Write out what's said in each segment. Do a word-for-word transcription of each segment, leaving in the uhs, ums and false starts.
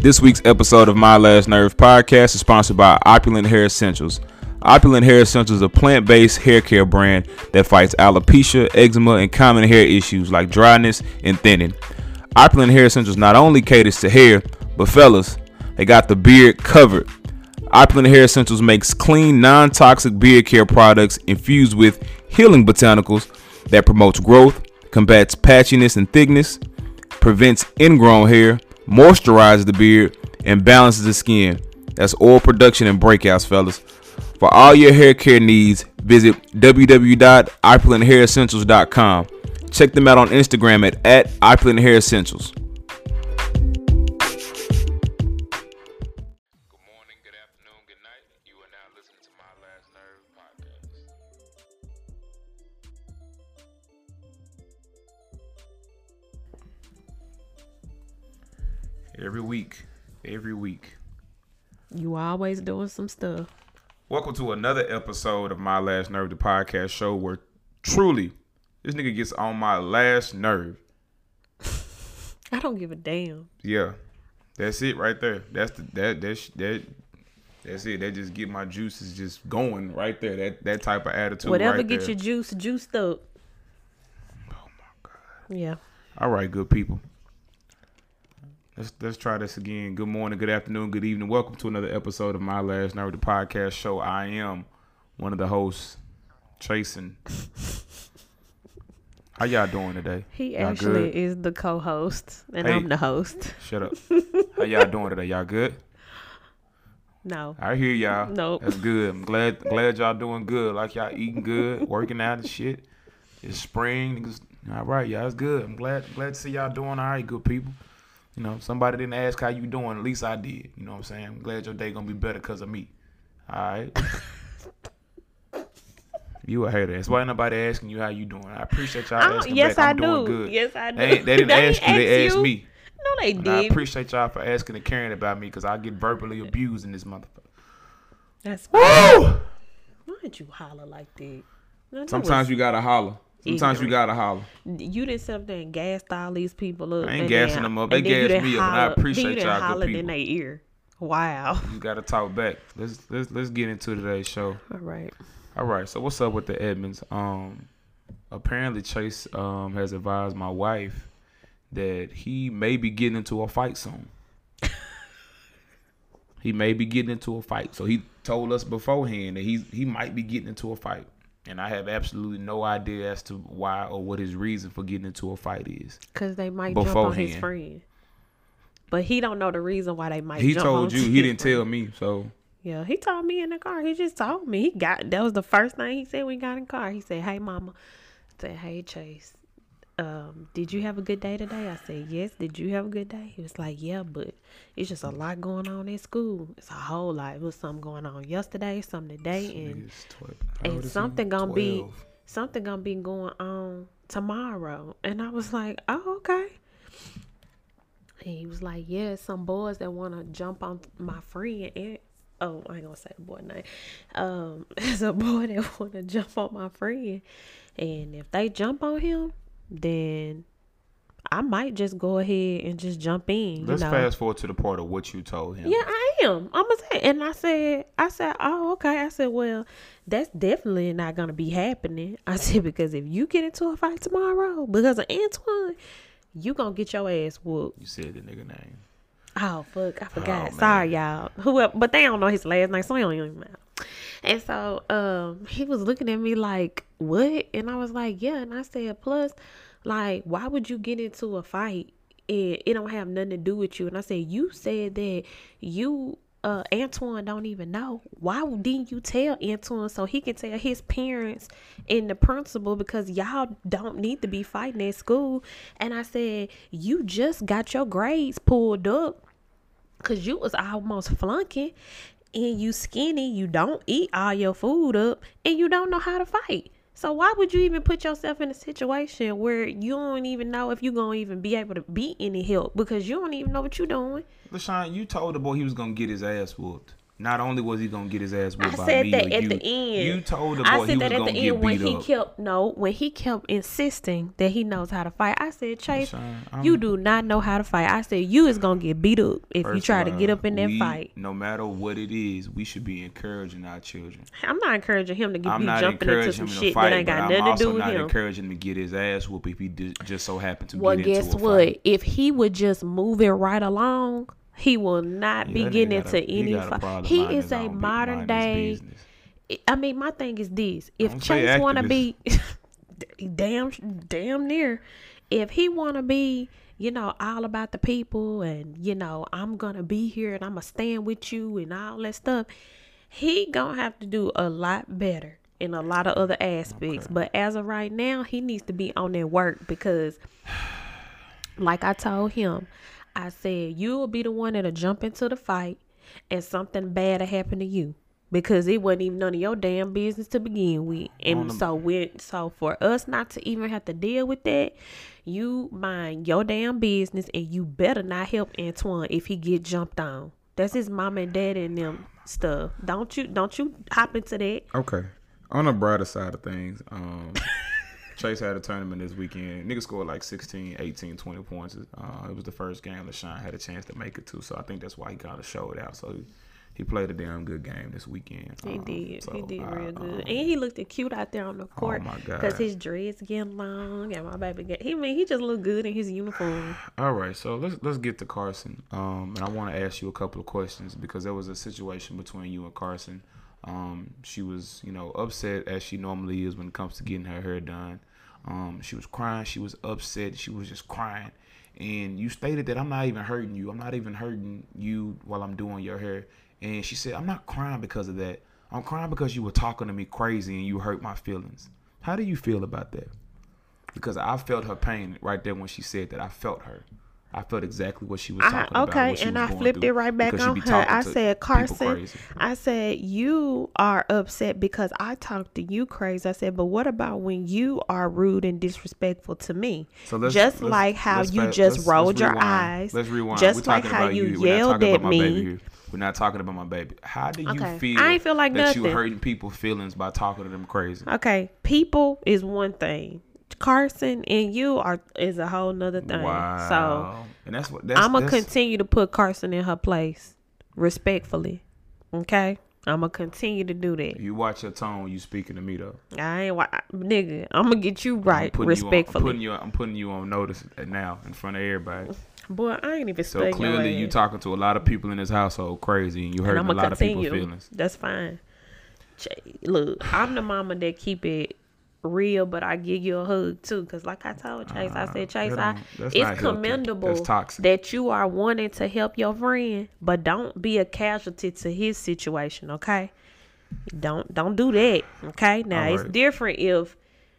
This week's episode of My Last Nerve podcast is sponsored by Opulent Hair Essentials. Opulent Hair Essentials is a plant-based hair care brand that fights alopecia, eczema, and common hair issues like dryness and thinning. Opulent Hair Essentials not only caters to hair, but fellas, they got the beard covered. Opulent Hair Essentials makes clean, non-toxic beard care products infused with healing botanicals that promotes growth, combats patchiness and thickness, prevents ingrown hair, moisturizes the beard, and balances the skin. That's oil production and breakouts, fellas. For all your hair care needs, visit w w w dot opulent hair essentials dot com. Check them out on Instagram at, at opulent hair essentials. Good morning, good afternoon, good night. You are now listening to My Last Nerve podcast. Every week, every week. You always doing some stuff. Welcome to another episode of My Last Nerve, the podcast show where truly this nigga gets on my last nerve. I don't give a damn. Yeah, that's it right there. That's the that that that that's it. That just get my juices just going right there. That that type of attitude. Whatever right get there. your juice juiced up. Oh my god. Yeah. All right, good people. Let's let's try this again. Good morning, good afternoon, good evening. Welcome to another episode of My Last Nerve, the podcast show. I am one of the hosts, Chasen. How y'all doing today? He Y'all actually good? is the co-host, and Hey. I'm the host. Shut up. How y'all doing today? Y'all good? No. I hear y'all. Nope. That's good. I'm glad glad y'all doing good. Like y'all eating good, working out and shit. It's spring. Niggas. All right, y'all. It's good. I'm glad glad to see y'all doing all right, good people. You know, somebody didn't ask how you doing. At least I did. You know what I'm saying? I'm glad your day gonna be better because of me. All right. You a hater. That's why nobody asking you how you doing. I appreciate y'all I- asking yes, back. I I'm do. doing good. Yes, I do. They, ain't- they didn't They ask you. ain't They ask asked you. me. No, they And I did. appreciate y'all for asking and caring about me because I get verbally abused in this motherfucker. That's Woo! Why did you holler like that? No, that Sometimes was- you gotta holler. Sometimes you ignorant. gotta holler. You didn't sit up there and gassed all these people up. I ain't and gassing then- them up. and They then you gassed didn't me up, and I holler- appreciate then you didn't y'all good holler in people. their ear. Wow. You gotta talk back. Let's let's let's get into today's show. All right. All right. So what's up with the Edmonds? Um, apparently Chase um has advised my wife that he may be getting into a fight soon. He may be getting into a fight. So he told us beforehand that he he might be getting into a fight. And I have absolutely no idea as to why or what his reason for getting into a fight is. Because they might jump on his Beforehand. friend. But he don't know the reason why they might He jump told on you. his He didn't friend. tell me. So Yeah, he told me in the car. He just told me. He got that was the first thing he said when he got in the car. He said, "Hey, mama." I said, "Hey, Chase. Um, did you have a good day today?" I said, "Yes." "Did you have a good day?" He was like, "Yeah, but it's just a lot going on at school. It's a whole lot. It was something going on yesterday, something today, and Nigga's twelve. How old and is he? something gonna be twelve. something gonna be going on tomorrow." And I was like, "Oh, okay." And he was like, "Yeah, some boys that want to jump on my friend." And oh, I ain't gonna say the boy name. Um, there's a boy that want to jump on my friend, and if they jump on him, then I might just go ahead and just jump in. You Let's know? fast forward to the part of what you told him. Yeah, I am. I'm gonna say, and I said, I said, oh, okay. I said, well, that's definitely not gonna be happening. I said, because if you get into a fight tomorrow because of Antoine, you gonna get your ass whooped. You said the nigga name. Oh fuck, I forgot. man. Sorry, y'all. Whoever, but they don't know his last name, so he don't even matter. And so, um, he was looking at me like, what? And I was like, yeah. And I said, plus, like, why would you get into a fight and it don't have nothing to do with you? And I said, you said that you, uh, Antoine don't even know. Why didn't you tell Antoine so he can tell his parents and the principal, because y'all don't need to be fighting at school? And I said, you just got your grades pulled up because you was almost flunking, and you skinny, you don't eat all your food up, and you don't know how to fight. So why would you even put yourself in a situation where you don't even know if you're going to even be able to be any help, because you don't even know what you're doing? LaShawn, you told the boy he was gonna get his ass whooped. Not only was he gonna get his ass whooped I by said me that or at you, the end. you told the boy I he said was that at gonna the get end when beat he up. kept no, when he kept insisting that he knows how to fight. I said, Chase, Son, I'm- you do not know how to fight. I said you is gonna get beat up if you First try of to all, get up in that we- fight. No matter what it is, we should be encouraging our children. I'm not encouraging him to get I'm be not jumping into encouraging some him to shit fight, that ain't but got I'm nothing to also do with not him. encouraging him to get his ass whooped if he did, just so happened to Well, get guess into a what? fight. If he would just move it right along, he will not Yeah, be that getting nigga got a- into he any got a fight. problem He minding is his a own bu- modern minding his day. business. I mean, my thing is this: if Don't say Chase want to activist. be, damn, damn near, if he want to be, you know, all about the people, and you know, I'm gonna be here and I'm gonna stand with you and all that stuff, he gonna have to do a lot better in a lot of other aspects. Okay. But as of right now, he needs to be on that work because, like I told him, I said you will be the one that'll jump into the fight, and something bad will happen to you. Because it wasn't even none of your damn business to begin with. And so when so for us not to even have to deal with that, you mind your damn business and you better not help Antoine if he get jumped on. That's his mom and dad and them stuff. Don't you don't you hop into that. Okay. On the brighter side of things, um, Chase had a tournament this weekend. Nigga scored like sixteen, eighteen, twenty points. Uh, it was the first game LaShawn had a chance to make it to, so I think that's why he kind of showed out. So he, he played a damn good game this weekend. He um, did. so he did I, real good. um, And he looked cute out there on the court. my God. Because his dreads getting long and my baby get he I mean he just looked good in his uniform. All right, so let's let's get to Carson. Um, and I want to ask you a couple of questions because there was a situation between you and Carson. Um, she was, you know, upset as she normally is when it comes to getting her hair done. Um, she was crying. She was upset. She was just crying. And you stated that I'm not even hurting you. I'm not even hurting you while I'm doing your hair. And she said, I'm not crying because of that. I'm crying because you were talking to me crazy and you hurt my feelings. How do you feel about that? Because I felt her pain right there when she said that. I felt her. I felt exactly what she was talking I, about. okay, what she and was I going flipped through it right back because she on be her. talking I to said, people Carson, crazy. I said, you are upset because I talked to you crazy. I said, but what about when you are rude and disrespectful to me? So let's, just let's, like how let's you fa- just let's, rolled let's your rewind. eyes. Let's rewind. Just We're like talking how about you you. We're not yelled talking at about my baby me. here. We're not talking about my baby. How do you Okay. feel I ain't feel like that you nothing. hurting people's feelings by talking to them crazy? Okay, people is one thing. Carson and you are is a whole nother thing. Wow. So and that's what that's, I'm gonna that's, continue to put Carson in her place, respectfully. Okay, I'm gonna continue to do that. You watch your tone when you speaking to me though. I ain't wa- nigga. I'm gonna get you I'm right, putting respectfully. You on, I'm putting you. I'm putting you on notice now in front of everybody. Boy, I ain't even So studying your clearly, you ass. talking to a lot of people in this household crazy, and you And hurting I'm a gonna lot of continue. people's feelings. That's fine. Ch- Look, I'm the mama that keep it real, but I give you a hug too. Cause like I told Chase, I said, Chase, that I don't- that's not it's healthy. commendable That's toxic. that you are wanting to help your friend, but don't be a casualty to his situation. Okay, don't don't do that. Okay, now All it's right. different if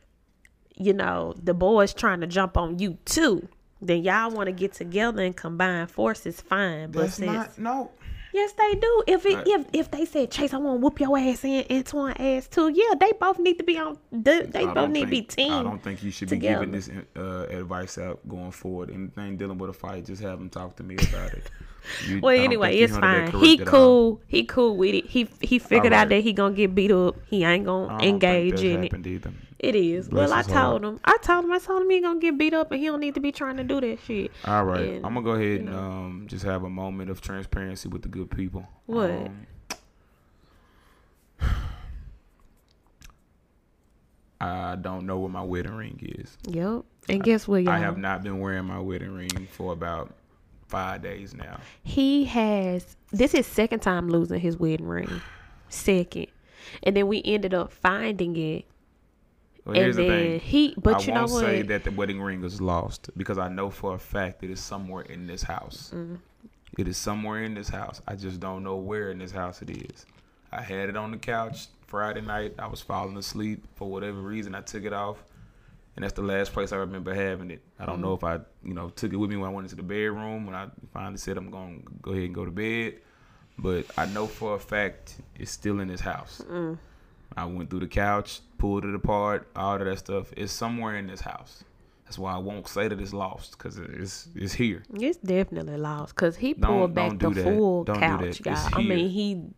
you know the boy's trying to jump on you too. Then y'all want to get together and combine forces, fine. But That's since not no. yes, they do. If it, Right. if if they said Chase, I want to whoop your ass and Antoine ass too. Yeah, they both need to be on. They, they I both don't need to be think- team. I don't think you should together. be giving this uh, advice out going forward. Anything dealing with a fight, just have them talk to me about it. You, Well, I don't anyway, think you it's handled that fine. correct He at all. cool. He cool with it. He he figured All out right. that he gonna get beat up. He ain't I gonna don't think engage that in it. happened either. It is. Bless well, I his heart. told him. I told him. I told him he gonna get beat up, and he don't need to be trying to do that shit. All right, And, I'm gonna go ahead you and know. um, just have a moment of transparency with the good people. What? Um, I don't know where my wedding ring is. Yep. And guess what, y'all? I have not been wearing my wedding ring for about five days now. He has. This is second time losing his wedding ring. Second, and then we ended up finding it. Well, And here's the then thing. he, but I you know won't what? say that the wedding ring is lost because I know for a fact that it's somewhere in this house. Mm. It is somewhere in this house. I just don't know where in this house it is. I had it on the couch Friday night. I was falling asleep for whatever reason. I took it off, and that's the last place I remember having it. I don't Mm. know if I, you know, took it with me when I went into the bedroom when I finally said I'm going to go ahead and go to bed. But I know for a fact it's still in this house. Mm. I went through the couch, pulled it apart, all of that stuff. It's somewhere in this house. That's why I won't say that it's lost because it's it's here. It's definitely lost because he Don't- pulled back don't do the that. full Don't do couch, that. guys. It's I here. mean, he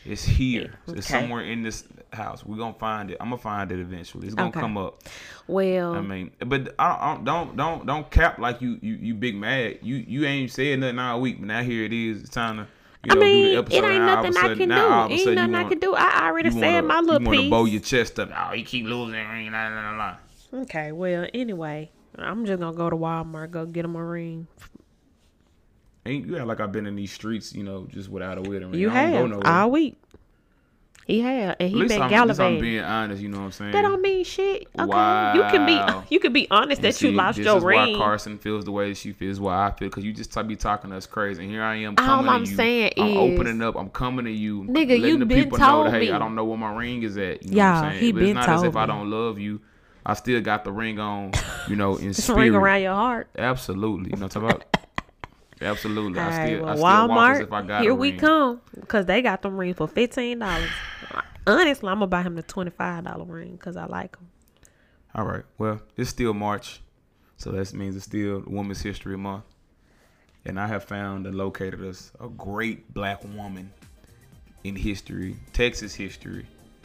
It's here. Okay. It's somewhere in this house. We're gonna find it. I'm gonna find it eventually. It's gonna Okay. come up. Well, I mean, but I, I don't don't don't cap like you you you big mad. You you ain't said nothing all week, but now here it is. It's time to. You know, I mean, do the episode. it ain't Now, all of a nothing I sudden- can now, all of do. a Ain't sudden nothing you I wanna- can do. I already you said wanna- my little You want to piece. bow your chest up. Oh, you keep losing. Nah, nah, nah, nah. Okay, well, anyway, I'm just gonna go to Walmart, go get him a ring. Ain't you act like I've been in these streets, you know, just without a wedding ring. You I don't go have nowhere. all week. He had, and At he least been I'm, at least I'm gallivanting. being honest. You know what I'm saying? That don't mean shit. Okay, Wow. you can be you can be honest And that see, you lost this your is ring. why Carson feels the way that she feels. Why I feel, because you just t- be talking to us crazy, and here I am All coming I'm to you. saying I'm is- opening up. I'm coming to you, Nigga, letting you the been people know told that hey, me. I don't know where my ring is at. You know Yeah, what I'm saying? he But been it's not as told if I me. don't love you. I still got the ring on, you know, in Just spirit. ring around your heart. Absolutely, you know what I'm talking about? Absolutely. All I right, still, well, I still walk as Walmart, if I got here a we ring. come, because they got them rings for fifteen dollars. Honestly, I'm gonna buy him the twenty-five dollar ring because I like them. All right. Well, it's still March, so that means it's still Women's History Month, and I have found and located us a great black woman in history, Texas history.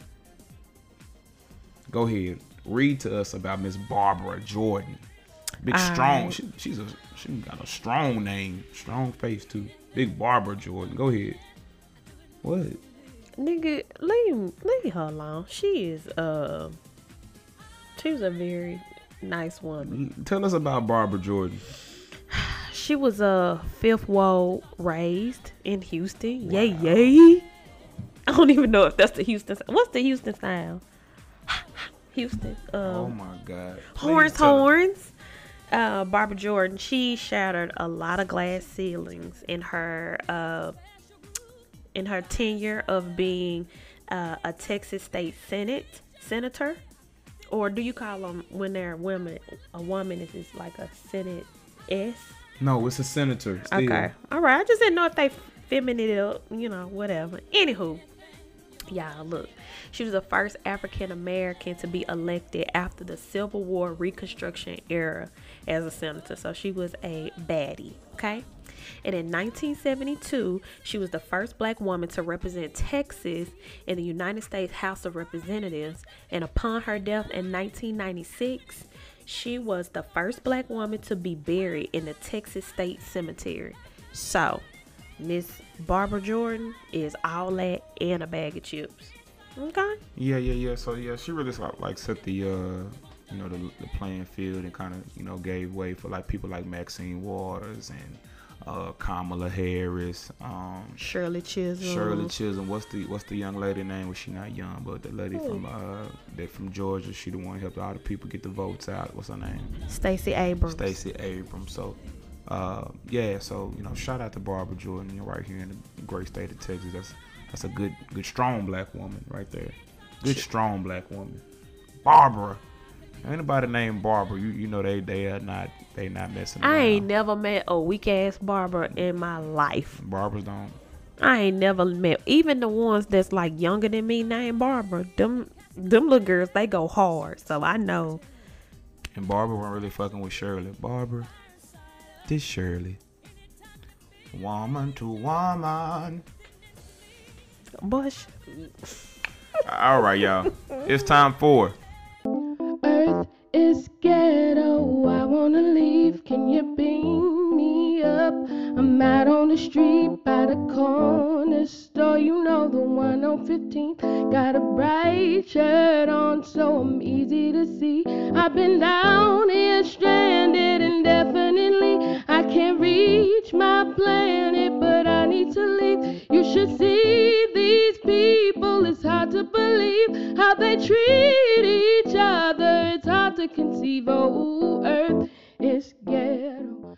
Go ahead, read to us about Miss Barbara Jordan. Big, All strong. right. She, she's a she got a strong name, strong face too. Big Barbara Jordan. Go ahead. What? Nigga, leave leave her alone. She is uh, she was a very nice woman. Tell us about Barbara Jordan. She was a uh, fifth ward raised in Houston. Yay, yay. I don't even know if that's the Houston. What's the Houston style? Houston. Um, Oh my God. horns, Please tell us. horns. Uh, Barbara Jordan. She shattered a lot of glass ceilings in her uh, in her tenure of being uh, a Texas State Senate senator, or do you call them when they're women? A woman is is like a Senate S. No, it's a senator. Still. Okay. All right. I just didn't know if they feminine it up, you know, whatever. Anywho, y'all, look. She was the first African American to be elected after the Civil War Reconstruction era as a senator. So she was a baddie, okay? And in nineteen seventy-two, she was the first black woman to represent Texas in the United States House of Representatives. And upon her death in nineteen ninety-six, she was the first black woman to be buried in the Texas State Cemetery. So, Miss Barbara Jordan is all that and a bag of chips. Okay. Yeah, yeah, yeah. So yeah, she really sort of, like set the uh, you know, the, the playing field and kind of, you know, gave way for like people like Maxine Waters and uh, Kamala Harris, um, Shirley Chisholm. Shirley Chisholm. What's the what's the young lady name? Was she not young? But the lady Ooh. from uh, that from Georgia. She the one who helped all the people get the votes out. What's her name? Stacey Abrams. Stacey Abrams. So, uh, yeah. So you know, shout out to Barbara Jordan. You're right here in the great state of Texas. That's that's a good, good, strong black woman right there. Good, strong black woman. Barbara. Anybody named Barbara, you you know they they are not they not messing around. I ain't never met a weak ass barber in my life. Barbara's don't. I ain't never met even the ones that's like younger than me named Barbara. Them them little girls, they go hard. So I know. And Barbara wasn't really fucking with Shirley. Barbara, this Shirley. Woman to woman. Bush. All right, y'all. It's time for. Earth is ghetto, I wanna leave, can you beam me up? I'm out on the street by the corner store, you know the one on fifteenth. Got a bright shirt on so I'm easy to see. I've been down here stranded indefinitely. I can't reach my planet, but I need to leave. You should see these people, it's hard to believe how they treat each other. It's hard to conceive. Oh, Earth is ghetto.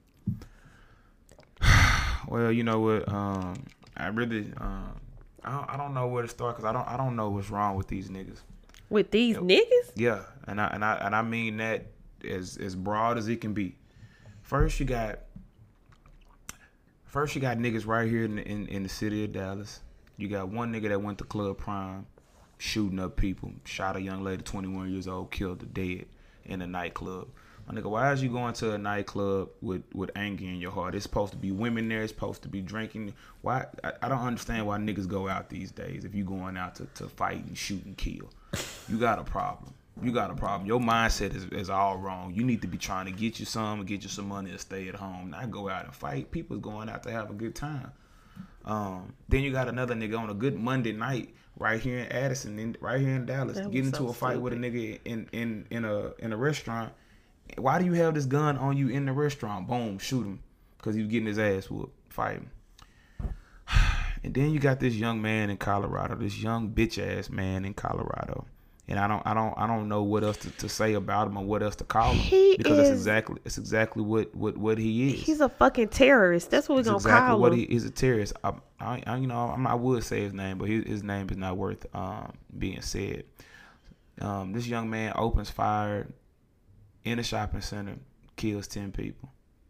Well, you know what? Um, I really, um, I don't, I don't know where to start because I don't, I don't know what's wrong with these niggas. With these niggas? Yeah, and I and I and I mean that as as broad as it can be. First, you got, first you got niggas right here in the, in, in the city of Dallas. You got one nigga that went to Club Prime, shooting up people, shot a young lady, twenty-one years old, killed her dead in a nightclub. My nigga, why is you going to a nightclub with, with anger in your heart? It's supposed to be women there. It's supposed to be drinking. Why? I, I don't understand why niggas go out these days if you going out to, to fight and shoot and kill. You got a problem. You got a problem. Your mindset is, is all wrong. You need to be trying to get you some and get you some money to stay at home, not go out and fight. People's going out to have a good time. Um, then you got another nigga on a good Monday night right here in Addison, in, right here in Dallas, getting into so a fight stupid. with a nigga in, in, in a in a restaurant. Why do you have this gun on you in the restaurant? Boom, shoot him because he was getting his ass whooped fighting. And then you got this young man in Colorado, this young bitch ass man in Colorado. And I don't, I don't, I don't know what else to, to say about him or what else to call him he because is, it's exactly, it's exactly what, what, what he is. He's a fucking terrorist. That's what we're gonna exactly call what him. He, he's a terrorist. I, I, I you know, I, I would say his name, but his, his name is not worth um, being said. Um, this young man opens fire in a shopping center, kills ten people.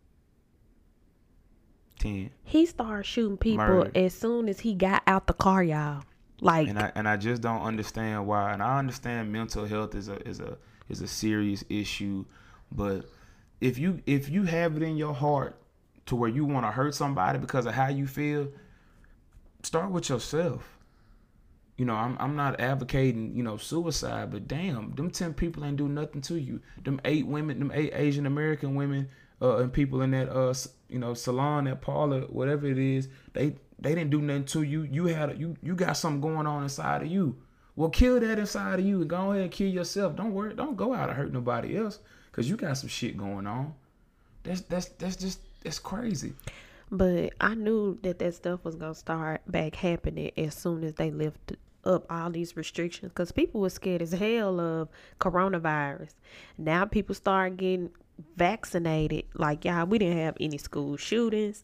Ten. He started shooting people Murdered. as soon as he got out the car, y'all. Like, and I and I just don't understand why. And I understand mental health is a is a is a serious issue, but if you if you have it in your heart to where you want to hurt somebody because of how you feel, start with yourself. You know, I'm I'm not advocating, you know, suicide, but damn, them ten people ain't do nothing to you. Them eight women, them eight Asian American women, uh, and people in that uh, you know, salon, that parlor, whatever it is, they. They didn't do nothing to you. You had you you got something going on inside of you. Well, kill that inside of you and go ahead and kill yourself. Don't worry. Don't go out and hurt nobody else because you got some shit going on. That's that's that's just that's crazy. But I knew that that stuff was gonna start back happening as soon as they lifted up all these restrictions because people were scared as hell of coronavirus. Now people start getting vaccinated. Like, y'all, we didn't have any school shootings.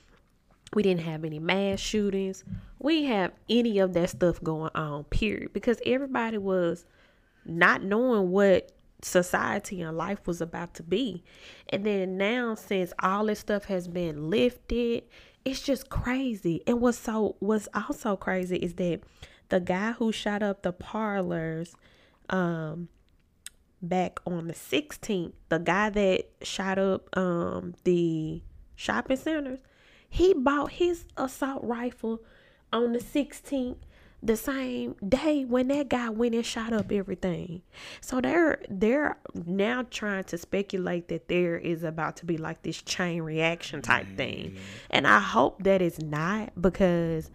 We didn't have any mass shootings. We didn't have any of that stuff going on, period. Because everybody was not knowing what society and life was about to be. And then now, since all this stuff has been lifted, it's just crazy. And what's so what's also crazy is that the guy who shot up the parlors um back on the sixteenth, the guy that shot up um the shopping centers, he bought his assault rifle on the sixteenth, the same day when that guy went and shot up everything. So they're they're now trying to speculate that there is about to be like this chain reaction type thing. And I hope that it's not, because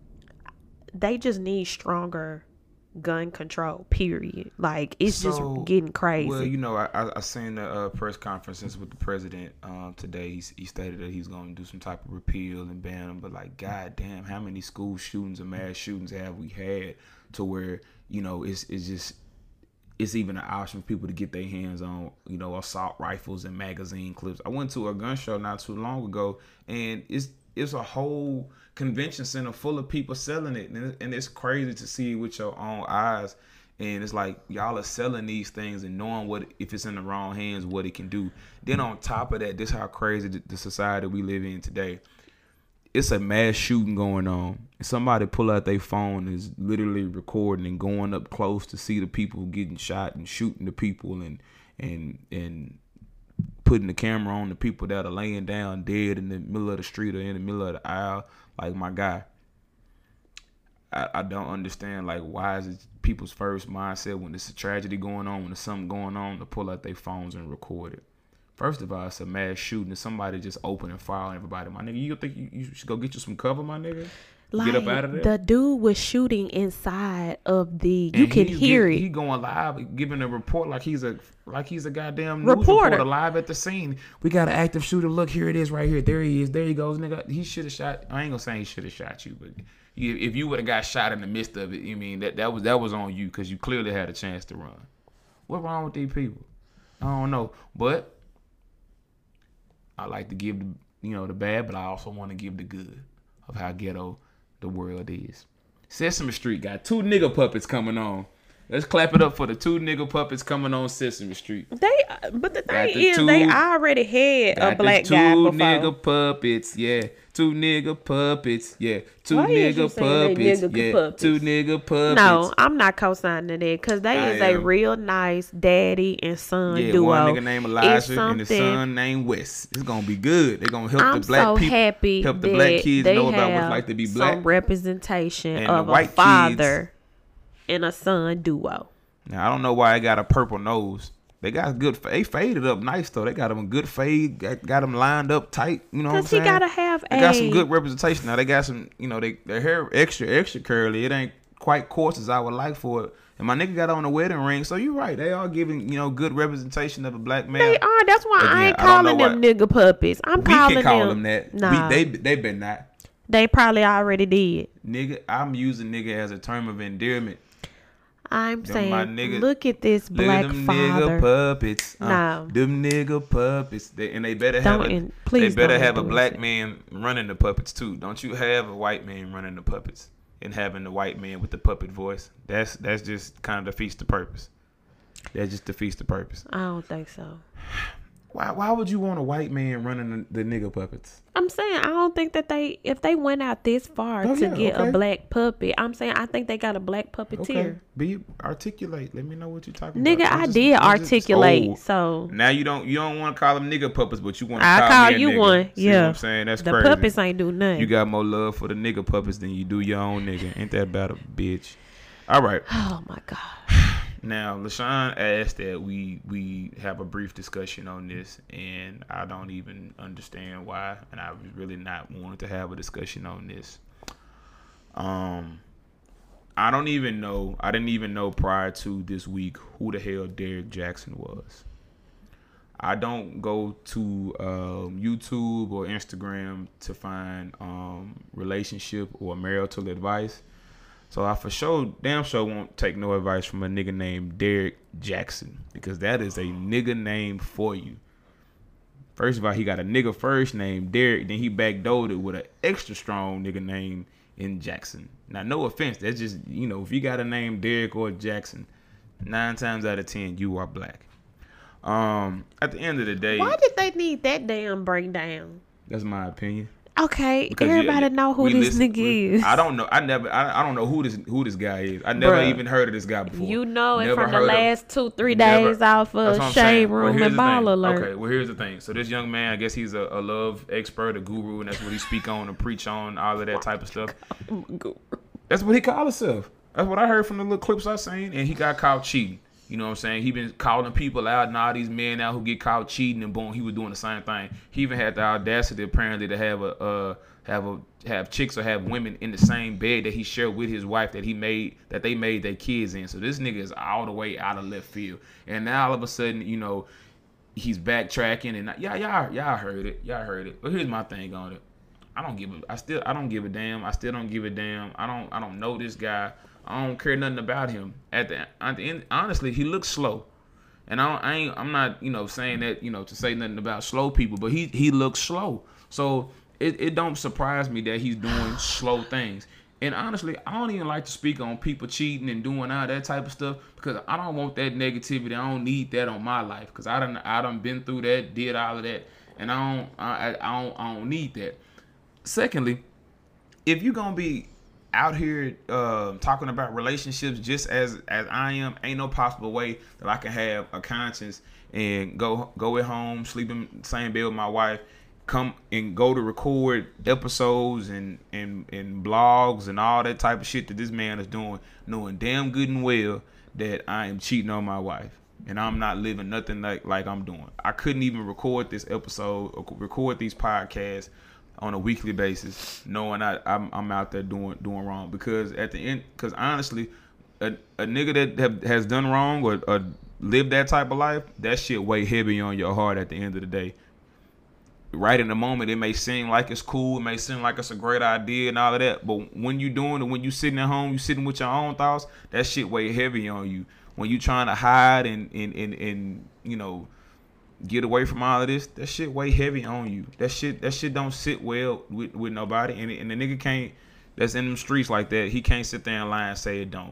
they just need stronger gun control, period. Like, it's so, just getting crazy. Well, you know, I I, I seen the uh, press conferences with the president um, today. He, he stated that he's going to do some type of repeal and ban them. But like, goddamn, how many school shootings and mass shootings have we had to where, you know, it's it's just it's even an option for people to get their hands on, you know, assault rifles and magazine clips. I went to a gun show not too long ago, and it's it's a whole convention center full of people selling it, and, and it's crazy to see with your own eyes. And it's like, y'all are selling these things and knowing what, if it's in the wrong hands, what it can do. Then on top of that, this is how crazy the, the society we live in today. It's a mass shooting going on, and somebody pull out their phone and is literally recording and going up close to see the people getting shot and shooting the people, and and and putting the camera on the people that are laying down dead in the middle of the street or in the middle of the aisle. Like, my guy, I, I don't understand, like, why is it people's first mindset when there's a tragedy going on, when there's something going on, to pull out their phones and record it? First of all, it's a mass shooting, and somebody just opening fire on everybody. My nigga, you think you, you should go get you some cover, my nigga? Like, get up out of there. The dude was shooting inside of the. You and can hear get, it. He going live, giving a report like he's a like he's a goddamn reporter. news reporter live at the scene. We got an active shooter. Look, here it is, right here. There he is. There he goes, nigga. He should have shot. I ain't gonna say he should have shot you, but if you would have got shot in the midst of it, you mean that that was that was on you, because you clearly had a chance to run. What's wrong with these people? I don't know, but I like to give the you know the bad, but I also want to give the good of how ghetto the world is. Sesame Street got two nigga puppets coming on. Let's clap it up for the two nigga puppets coming on Sesame Street. They, but the thing the is, two, they already had a black two guy before. Two nigga puppets, yeah. Two nigga puppets, yeah. Two Why is you nigga saying they puppets, nigga yeah. puppets? Two nigga puppets. No, I'm not co-signing that because they I is am. a real nice daddy and son Yeah, duo. one nigga named It's Elijah and his something- son named Wes. It's gonna be good. They're gonna help I'm the black so people, happy help the that black kids they know about what have it's like to be black. some representation And of the a white father and a son duo. Now I don't know why they got a purple nose. They got good. They faded up nice though. They got them a good fade. Got, got them lined up tight. You know what I'm Because he saying? gotta have They a. got some good representation. Now they got some. You know, they their hair extra extra curly. It ain't quite coarse as I would like for it. And my nigga got on a wedding ring. So you're right. They are giving you know good representation of a black man. They are. That's why Again, I ain't I don't know calling them nigga puppies. I'm We calling can call them. them that. Nah, We, they they been not. they probably already did. Nigga, I'm using nigga as a term of endearment. I'm Them saying, my nigga- look at this Look black at them father. nigga puppets. Uh, No. Them nigga puppets. They, and they better have Don't a, in- please they better don't have a endorse black it. man running the puppets too. Don't you have a white man running the puppets and having the white man with the puppet voice? That's that's just kind of defeats the purpose. That just defeats the purpose. I don't think so. Why why would you want a white man running the, the nigga puppets? I'm saying I don't think that they, if they went out this far Oh, to yeah, get okay. a black puppet, I'm saying I think they got a black puppeteer. Okay. Be articulate. Let me know what you're talking Nigga, about. I just- did I'm just articulate. old. So Now you don't you don't want to call them nigga puppets, but you want to I call, call me a you nigga. one. See Yeah. what I'm saying? That's the crazy. puppets ain't do nothing. You got more love for the nigga puppets than you do your own nigga. Ain't that about a bitch? All right. Oh my god. Now, LaShawn asked that we we have a brief discussion on this, and I don't even understand why, and I was really not wanting to have a discussion on this. Um, I don't even know. I didn't even know prior to this week who the hell Derrick Jaxn was. I don't go to um, YouTube or Instagram to find um, relationship or marital advice. So I for sure, damn sure won't take no advice from a nigga named Derrick Jaxn, because that is a nigga name for you. First of all, he got a nigga first name, Derrick, then he backdoored it with an extra strong nigga name in Jackson. Now, no offense, that's just, you know, if you got a name Derrick or Jackson, nine times out of ten, you are black. Um, at the end of the day, Why did they need that damn breakdown? that's my opinion. Okay, Because everybody yeah, know who we this listen- nigga we- is. I don't know. I never. I, I don't know who this who this guy is. I never Bruh. even heard of this guy before. You know it Never from the heard of- last two, three never- days off That's of what I'm Shade saying. Well, Room here's and the thing. Ball Alert. Okay, well here's the thing. So this young man, I guess he's a, a love expert, a guru, and that's what he speak on and preach on, all of that type of stuff. That's what he called himself. That's what I heard from the little clips I seen, and he got caught cheating. You know what I'm saying? He been calling people out and all these men out who get caught cheating, and boom, he was doing the same thing. He even had the audacity apparently to have a uh have a have chicks or have women in the same bed that he shared with his wife that he made that they made their kids in. So this nigga is all the way out of left field. And now all of a sudden, you know, he's backtracking and yeah, y'all y'all heard it. Y'all heard it. But here's my thing on it. I don't give a I still I don't give a damn. I still don't give a damn. I don't I don't know this guy. I don't care nothing about him. At the at the end, honestly, he looks slow. And I, don't, I ain't I'm not, you know, saying that, you know, to say nothing about slow people, but he he looks slow. So It, it don't surprise me that he's doing slow things. And honestly, I don't even like to speak on people cheating and doing all that type of stuff because I don't want that negativity. I don't need that on my life because I done I done been through that, did all of that, and I don't I, I don't I don't need that. Secondly, if you're gonna be out here uh, talking about relationships just as as I am, ain't no possible way that I can have a conscience and go go at home, sleep in the same bed with my wife, come and go to record episodes and, and, and blogs and all that type of shit that this man is doing, knowing damn good and well that I am cheating on my wife and I'm not living nothing like, like I'm doing. I couldn't even record this episode or record these podcasts on a weekly basis knowing I, I'm, I'm out there doing doing wrong because at the end, because honestly, a, a nigga that have, has done wrong or, or lived that type of life, that shit weigh heavy on your heart at the end of the day. Right in the moment, it may seem like it's cool, it may seem like it's a great idea and all of that, but when you doing it, when you sitting at home, you sitting with your own thoughts, that shit weigh heavy on you. When you trying to hide and, and, and, and you know, get away from all of this, that shit weigh heavy on you. That shit that shit don't sit well with, with nobody, and, and the nigga can't, that's in them streets like that, he can't sit there and lie and say it don't.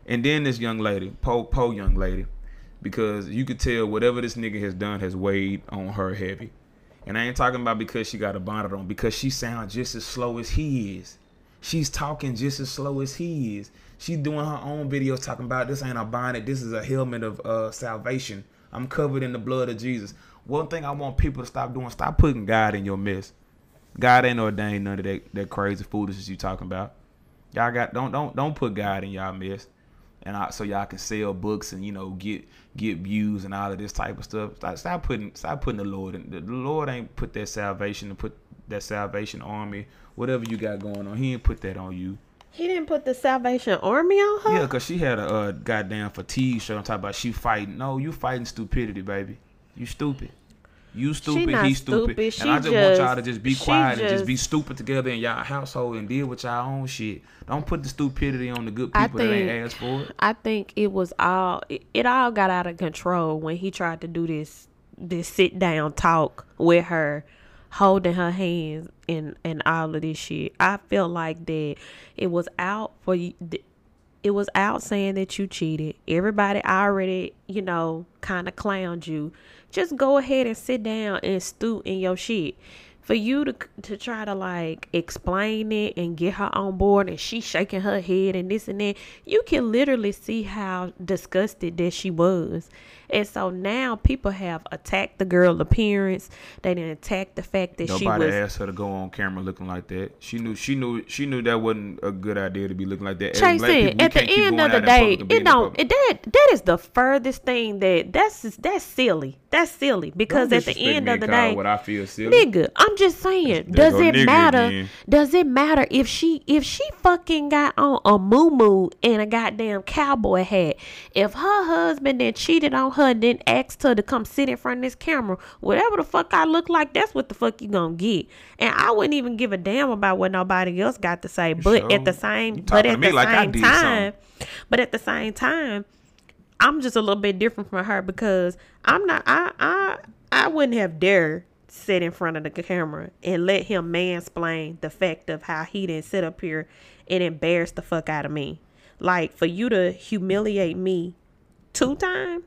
And then this young lady, Po Po young lady, because you could tell whatever this nigga has done has weighed on her heavy. And I ain't talking about because she got a bonnet on, because she sounds just as slow as he is. She's talking just as slow as he is. She's doing her own videos talking about this ain't a bonnet, this is a helmet of uh, salvation. I'm covered in the blood of Jesus. One thing I want people to stop doing, stop putting God in your mess. God ain't ordained none of that, that crazy foolishness you talking about. Y'all got don't don't don't put God in y'all mess. And I, so y'all can sell books and, you know, get get views and all of this type of stuff. Stop, stop putting stop putting the Lord in. The, the Lord ain't put that salvation and put that salvation army, whatever you got going on. He ain't put that on you. He didn't put the Salvation Army on her? Yeah, because she had a uh, goddamn fatigue show on top about she fighting. No, you fighting stupidity, baby. You stupid. You stupid, not he stupid. stupid. And She I just, just- want y'all to just be she quiet and just just- be stupid together in y'all household and deal with y'all own shit. Don't put the stupidity on the good I people that ain't think- asked for it. I think it was all it, it all got out of control when he tried to do this this sit down talk with her, holding her hands and and all of this shit. I felt like that it was out for you. It was out saying that you cheated. Everybody already, you know, kind of clowned you. Just go ahead and sit down and stew in your shit. For you to to try to like explain it and get her on board, and she shaking her head and this and that, you can literally see how disgusted that she was. And so now people have attacked the girl appearance. They didn't attack the fact that Nobody she was. asked her to go on camera looking like that. She knew, she knew, she knew that wasn't a good idea to be looking like that. As black Chasing, people, we at the can't keep end going of the out in day, public and being it in don't. public. It, that that is the furthest thing that that's that's silly. That's silly because Don't at the disrespect end me of the and call day, what I feel silly. nigga, I'm just saying. There Does go it nigga matter? again. Does it matter if she if she fucking got on a moo and a goddamn cowboy hat? If her husband then cheated on her and then asked her to come sit in front of this camera, whatever the fuck I look like, that's what the fuck you gonna get. And I wouldn't even give a damn about what nobody else got to say. But Sure. at the same, You but talking to at me the like I same did time, but at the same time, I'm just a little bit different from her because I'm not. I I I wouldn't have dared sit in front of the camera and let him mansplain the fact of how he didn't sit up here and embarrass the fuck out of me. Like, for you to humiliate me two times,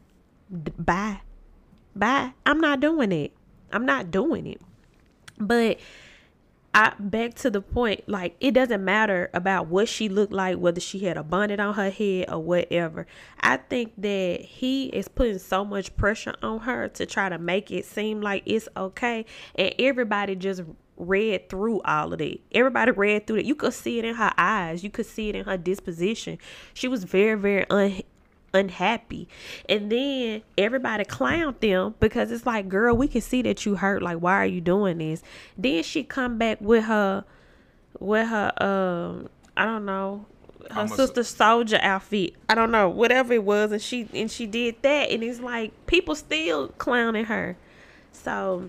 d- bye, bye. I'm not doing it. I'm not doing it. But I back to the point, like, it doesn't matter about what she looked like, whether she had a bonnet on her head or whatever. I think that he is putting so much pressure on her to try to make it seem like it's okay, and everybody just read through all of that. Everybody read through it. You could see it in her eyes. You could see it in her disposition. She was very, very un unhappy. And then everybody clowned them because it's like, girl, we can see that you hurt. Like, why are you doing this? Then she come back with her with her um I don't know, her I'm a- sister soldier outfit. I don't know, whatever it was, and she and she did that, and it's like people still clowning her. So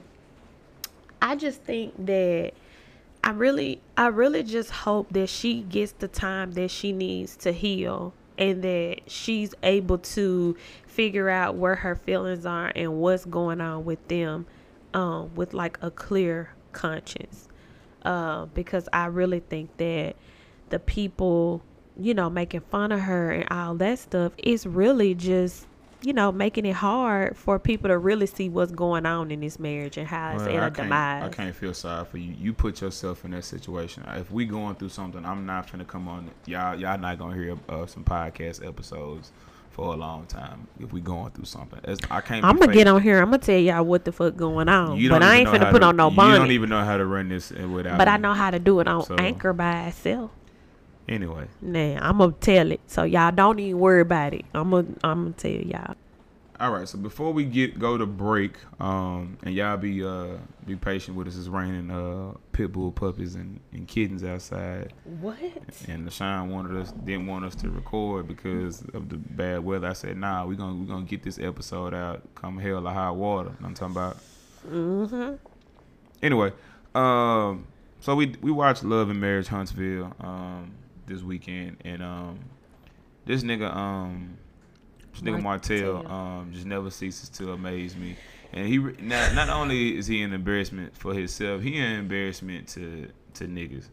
I just think that I really I really just hope that she gets the time that she needs to heal, and that she's able to figure out where her feelings are and what's going on with them, um, with like a clear conscience. Uh, because I really think that the people, you know, making fun of her and all that stuff is really just, you know, making it hard for people to really see what's going on in this marriage and how it's Well, at I a can't, demise. I can't feel sorry for you. You put yourself in that situation. If we going through something, I'm not finna come on. Y'all, y'all not gonna hear uh, some podcast episodes for a long time. If we going through something, It's, I can't. I'm be gonna fake. get on here. I'm gonna tell y'all what the fuck going on. You But don't I even ain't know finna how put to- on no You bonnet. don't even know how to run this without. But I me. know how to do it on So- Anchor by itself. Anyway, Nah, I'm gonna tell it. So y'all don't even worry about it. I'm gonna I'm gonna tell y'all. all right. So before we get go to break, um, and y'all be uh be patient with us. It's raining uh pit bull puppies and, and kittens outside. What? And LaShawn wanted us didn't want us to record because of the bad weather. I said, nah, we're gonna we gonna get this episode out come hell or high water. You know what I'm talking about. Mm-hmm. Anyway, um, so we we watched Love and Marriage Huntsville um this weekend, and um this nigga um this nigga Martell Martell. um just never ceases to amaze me. And he re- not not only is he an embarrassment for himself, he an embarrassment to to niggas.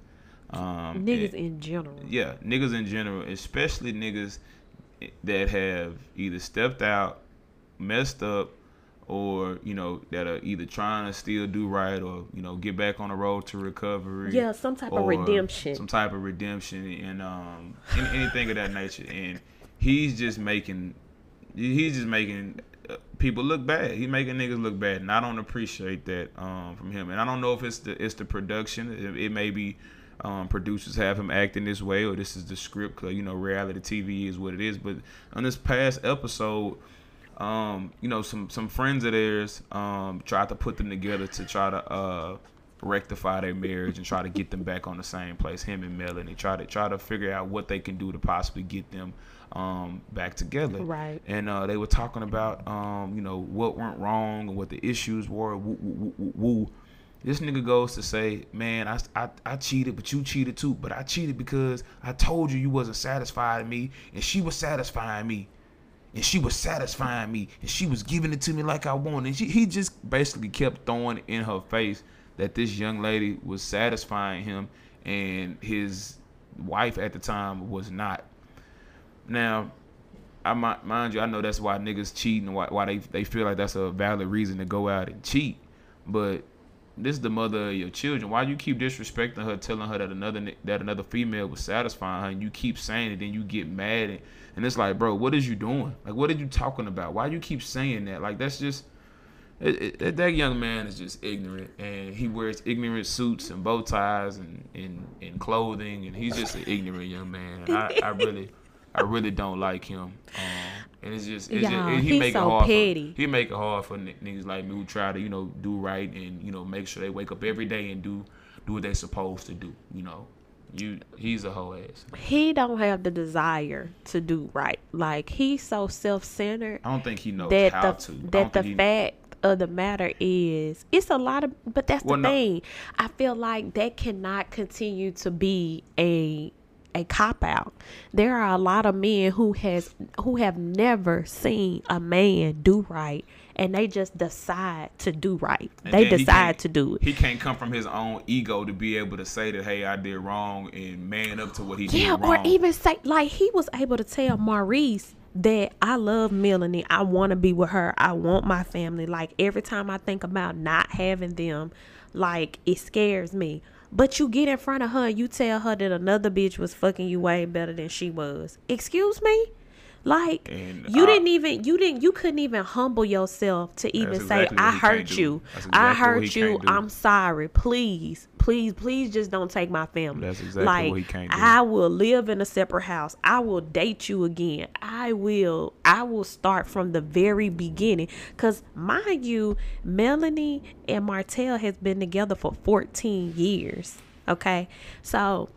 Um, Niggas and, in general. Yeah, niggas in general, especially niggas that have either stepped out, messed up, or, you know, that are either trying to still do right or, you know, get back on the road to recovery. Yeah, some type of redemption. Some type of redemption and um anything of that nature. And he's just making, he's just making people look bad. He's making niggas look bad, and I don't appreciate that um from him. And I don't know if it's the it's the production. It, it may be um, producers have him acting this way, or this is the script. Cause you know, reality T V is what it is. But on this past episode, um, you know, some some friends of theirs um tried to put them together to try to uh rectify their marriage and try to get them back on the same place. Him and Melanie try to try to figure out what they can do to possibly get them um back together. Right. And uh they were talking about um you know what went wrong and what the issues were. Woo, woo, woo, woo. This nigga goes to say, man, I, I, I cheated, but you cheated too. But I cheated because I told you you wasn't satisfying me, and she was satisfying me. And she was satisfying me, and she was giving it to me like I wanted. And she, he just basically kept throwing in her face that this young lady was satisfying him, and his wife at the time was not. Now, I mind you, I know that's why niggas cheat and why, why they, they feel like that's a valid reason to go out and cheat. But this is the mother of your children. Why you keep disrespecting her, telling her that another that another female was satisfying her, and you keep saying it, then you get mad, and, and it's like, bro, what is you doing? Like, what are you talking about? Why you keep saying that? Like, that's just it, it, that young man is just ignorant, and he wears ignorant suits and bow ties and and, and clothing, and he's just an ignorant young man. And I, I really. I really don't like him, um, and it's just, it's Y'all, just it, he he's make so it hard. petty. For, he make it hard for n- niggas like me who try to, you know, do right and, you know, make sure they wake up every day and do do what they supposed to do. You know, you he's a hoe ass. He don't have the desire to do right. Like, he's so self-centered. I don't think he knows that how the, to. That the he, fact of the matter is, it's a lot of, but that's well, the no. thing. I feel like that cannot continue to be a a cop out. There are a lot of men who has who have never seen a man do right, and they just decide to do right. And they then decide to do it. He can't come from his own ego to be able to say that, hey, I did wrong, and man up to what he Yeah, did wrong. or even say, like, he was able to tell Maurice that I love Melanie. I want to be with her. I want my family. Like, every time I think about not having them, like, it scares me. But you get in front of her and you tell her that another bitch was fucking you way better than she was. Excuse me? Like, And you I- didn't even, you didn't, you couldn't even humble yourself to even That's say, exactly what I he can't hurt do. you. That's I exactly what hurt he you. can't do. I'm sorry. Please, please, please just don't take my family. That's exactly like, what he can't do. I will live in a separate house. I will date you again. I will, I will start from the very beginning. Cause mind you, Melanie and Martell has been together for fourteen years. Okay. So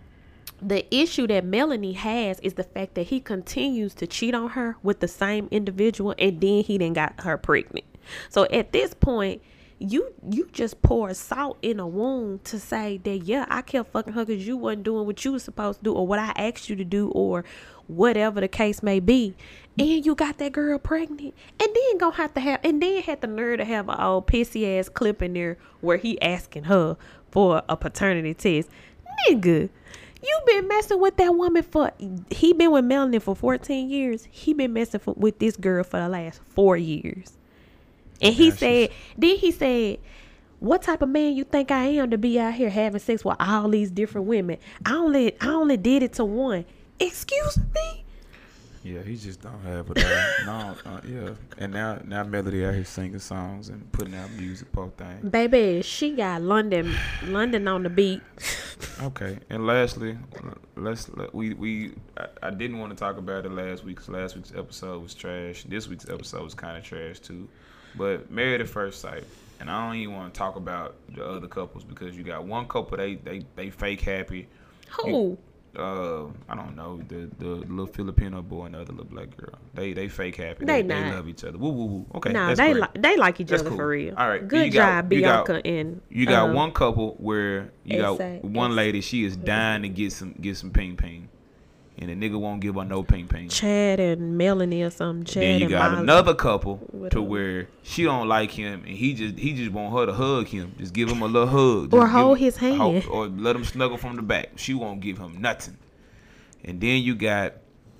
the issue that Melanie has is the fact that he continues to cheat on her with the same individual, and then he done got her pregnant. So at this point, you you just pour salt in a wound to say that, yeah, I kept fucking her because you wasn't doing what you was supposed to do, or what I asked you to do, or whatever the case may be. And you got that girl pregnant, and then gonna have to have, and then had the nerve to have an old pissy ass clip in there where he asking her for a paternity test. Nigga, you been messing with that woman for, he been with Melanie for fourteen years. He been messing for, with this girl for the last four years. And he That's said, then he said, what type of man you think I am to be out here having sex with all these different women? I only, I only did it to one. Excuse me? Yeah, he just don't have it all. No, uh, yeah. And now, now Melody out here singing songs and putting out music, both things. Baby, she got London, London on the beat. Okay, and lastly, let's let, we we I, I didn't want to talk about it last week because last week's episode was trash. This week's episode was kind of trash too. But Married at First Sight, and I don't even want to talk about the other couples because you got one couple they they they fake happy. Who? You, uh, I don't know, the the little Filipino boy and the other little black girl. They they fake happy. They They, they not. love each other. Woo woo woo. Okay, No, that's they great. like they like each That's other cool. for real. All right, Good you got- job, you got- Bianca and You got uh, one couple where you got Asa- one Asa- lady. She is dying to get some get some ping ping, and the nigga won't give her no ping ping. Chad and Melanie or something. Chad Then you and got Miley. another couple Whatever. to where she don't like him, and he just he just want her to hug him, just give him a little hug, Or just hold give his him- hand. hold- or let him snuggle from the back. She won't give him nothing. And then you got,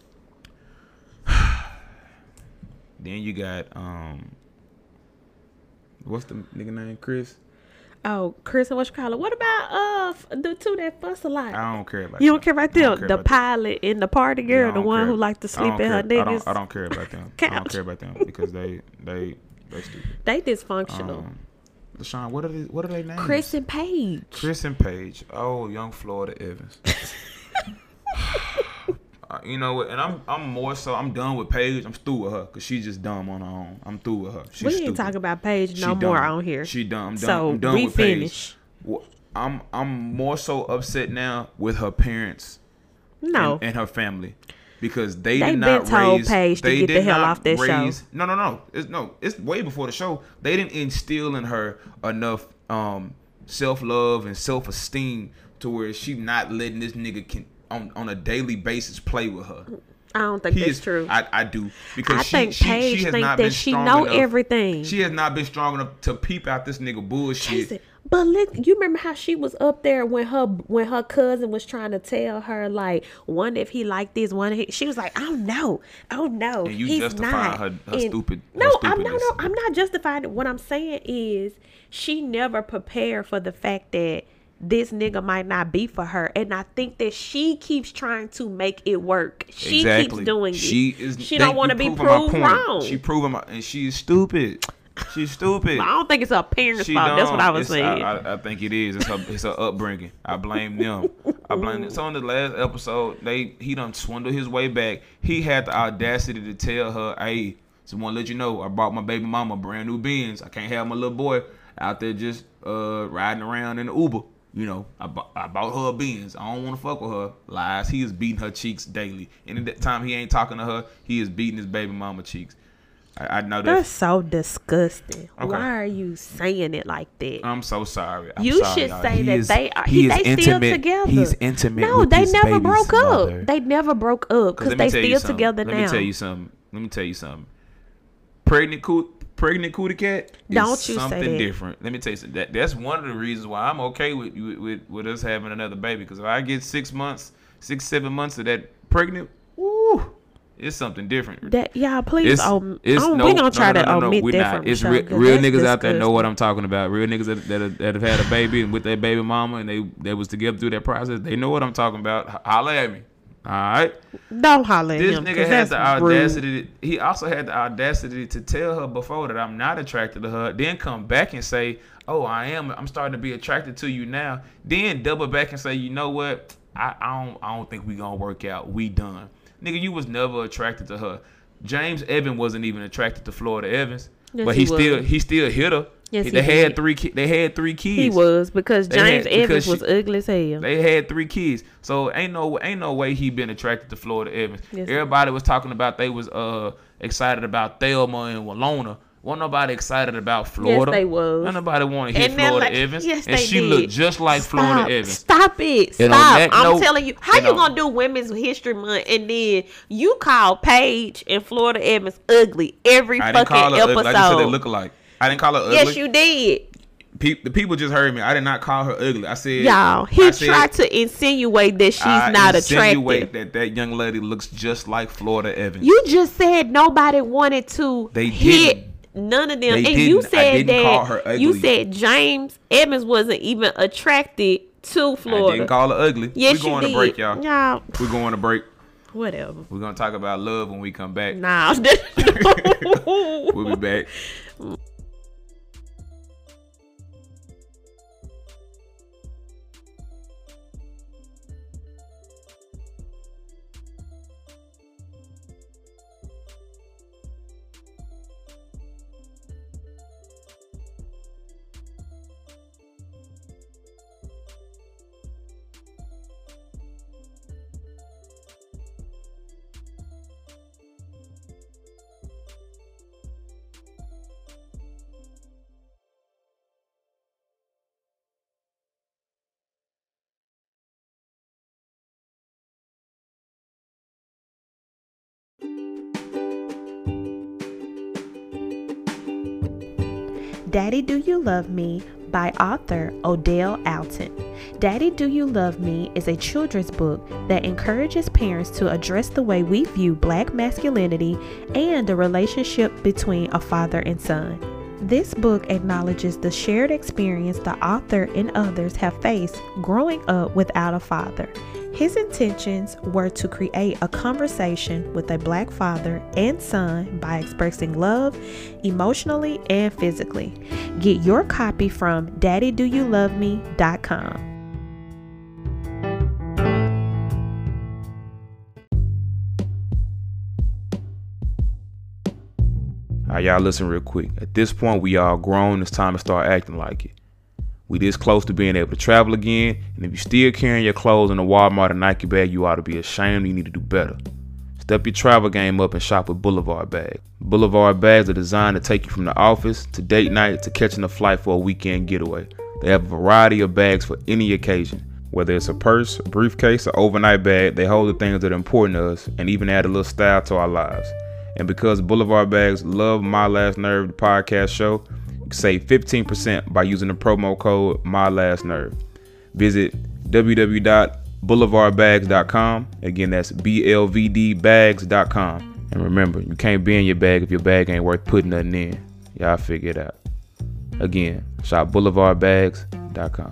then you got um, what's the nigga name? Chris. Oh, Chris and what you call it? What about uh f- the two that fuss a lot? I don't care about. You them. don't care about I don't them? care The about them. pilot and the party Yeah, girl, I the don't one care. who like to I sleep don't in her care. I niggas. don't, I don't care about them. I don't Couch. care about them because they they they stupid. They dysfunctional. Um, LaShawn, what are they, what are they names? Chris and Paige. Chris and Paige. Oh, young Florida Evans. Uh, you know what? And I'm I'm more so I'm done with Paige. I'm through with her because she's just dumb on her own. I'm through with her. She's we ain't stupid. talking about Paige She no more dumb. on here. She dumb. I'm done. So I'm done we with Paige. finish. Wh- I'm I'm more so upset now with her parents No, and, and her family because they, They did been not told raise. Paige to they get the did hell not off that show. raise, No, no, no. It's no. It's way before the show. They didn't instill in her enough um, self love and self esteem to where she not letting this nigga can on on a daily basis play with her. I don't think He that's is true. I, I do because I she, think she, Paige she has think not that been she strong know enough. everything. She has not been strong enough to peep out this nigga bullshit. Jason, but look, you remember how she was up there when her when her cousin was trying to tell her like one if he liked this one if he, she was like oh no oh no And you he's justifying not. her- her And- stupid- her no I'm no stupidness. no I'm not justifying it. What I'm saying is she never prepared for the fact that this nigga might not be for her, and I think that she keeps trying to make it work. She Exactly. keeps doing She it. is. She thank don't want to you be proving my proved point. wrong. She proving my, and she's stupid. She's stupid. I don't think it's her parents' She fault. That's what I was It's- saying. I, I, I think it is. It's her. It's her upbringing. I blame them. I blame them. So on the last episode, they he done swindled his way back. He had the audacity to tell her, "Hey, just want to let you know, I bought my baby mama a brand new Benz. I can't have my little boy out there just uh riding around in the Uber." You know, I, bu- I bought her a Benz. I don't want to fuck with her. Lies. He is beating her cheeks daily. And at that time he ain't talking to her, he is beating his baby mama cheeks. I, I know that. That's so disgusting. Okay. Why are you saying it like that? I'm so sorry. I'm you sorry, should y'all. say He that is- they are. he He, is they still intimate- together. He's intimate No, with they his never baby's broke mother. up. They never broke up because Let me they tell you still something. together Let now. me tell you something. Let me tell you something. Pregnant coot, pregnant cootie cat. Is Don't you say something that. different. Let me tell you something. That that's one of the reasons why I'm okay with with with, with us having another baby. Because if I get six months, six seven months of that pregnant, woo, it's something different. That y'all please. It's, Um, it's um, no, we gonna no, try no, to no, no, omit we're that not. from the It's show, real, 'cause real that's niggas out there know what disgusting. I'm talking about. Real niggas that, that, that have had a baby and with their baby mama and they they was together through that process. They know what I'm talking about. H- holla at me. All right. Don't holler at This him. nigga 'cause had that's the rude. audacity. To, he also had the audacity to tell her before that I'm not attracted to her. Then come back and say, "Oh, I am. I'm starting to be attracted to you now." Then double back and say, "You know what? I, I don't. I don't think we gonna work out. We done, nigga. You was never attracted to her. James Evans wasn't even attracted to Florida Evans, Yes, but he he still was. he still hit her. Yes, they he had did. three. Ki- they had three kids. He was because They James had- Evans because was she- ugly as hell. They had three kids, so ain't no ain't no way he been attracted to Florida Evans. Yes. Everybody was talking about they was uh excited about Thelma and Walona. Wasn't nobody excited about Florida. they was. Ain't nobody want to hit And they're Florida like- Evans. yes, and they she did. looked just like Stop. Florida Evans. Stop it. And on Stop. that I'm note- telling you. How and you on- gonna do Women's History Month and then you call Paige and Florida Evans ugly every I didn't fucking call her episode? ugly. I just said they look alike. I didn't call her ugly. Yes, you did. Pe- the people just heard me. I did not call her ugly. I said, Y'all, he I said, tried to insinuate that she's I not insinuate attractive. that that young lady looks just like Florida Evans. You just said nobody wanted to They hit didn't. none of them. They and you didn't. I said didn't call her that ugly. you said James Evans wasn't even attracted to I Florida. didn't call her ugly. Yes, We're going you to break, did. y'all. Y'all, We're going to break. whatever. We're gonna talk about love when we come back. Nah. We'll be back. Daddy Do You Love Me by author Odell Alton. Daddy Do You Love Me is a children's book that encourages parents to address the way we view black masculinity and the relationship between a father and son. This book acknowledges the shared experience the author and others have faced growing up without a father. His intentions were to create a conversation with a black father and son by expressing love emotionally and physically. Get your copy from daddy do you love me dot com. All right, y'all listen real quick. At this point, we all grown. It's time to start acting like it. We this close to being able to travel again, and if you still carrying your clothes in a Walmart or Nike bag, you ought to be ashamed. You need to do better. Step your travel game up and shop with Boulevard Bags. Boulevard Bags are designed to take you from the office to date night to catching a flight for a weekend getaway. They have a variety of bags for any occasion. Whether it's a purse, a briefcase, or overnight bag, they hold the things that are important to us and even add a little style to our lives. And because Boulevard Bags love My Last Nerve, the podcast show, save fifteen percent by using the promo code MyLastNerve. Visit w w w dot boulevard bags dot com. Again, that's B L V D bags dot com. And remember, you can't be in your bag if your bag ain't worth putting nothing in. Y'all figure it out. Again, shop boulevard bags dot com.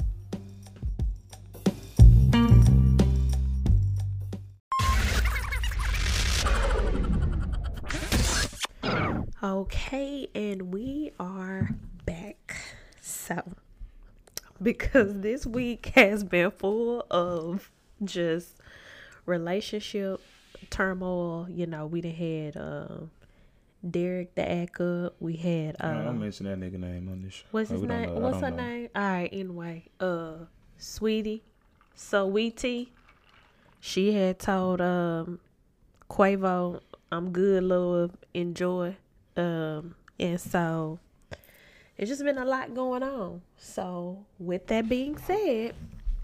Okay, and we are back. So, because this week has been full of just relationship turmoil, you know, we done had um, Derek the Acker. We had. Um, I don't mention that nigga name on this show. What's his name? What's her know. name? All right, anyway, uh, Sweetie, Saweetie, she had told um, Quavo, "I'm good, love, enjoy." Um, and so it's just been a lot going on. So with that being said,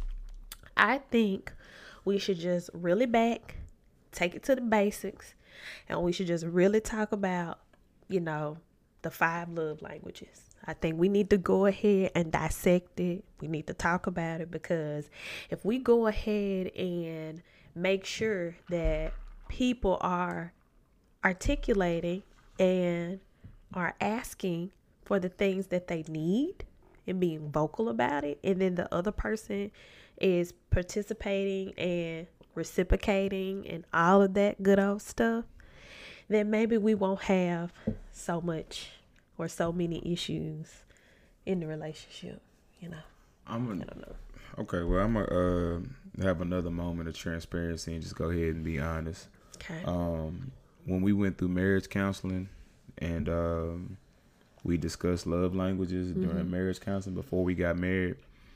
I think we should just really back, take it to the basics, and we should just really talk about, you know, the five love languages. I think we need to go ahead and dissect it. We need to talk about it, because if we go ahead and make sure that people are articulating and are asking for the things that they need and being vocal about it, and then the other person is participating and reciprocating and all of that good old stuff, then maybe we won't have so much or so many issues in the relationship, you know. I'm gonna, I don't know. Okay, well, I'm gonna uh, have another moment of transparency and just go ahead and be honest. Okay. Um, when we went through marriage counseling and um, we discussed love languages mm-hmm. during marriage counseling before we got married,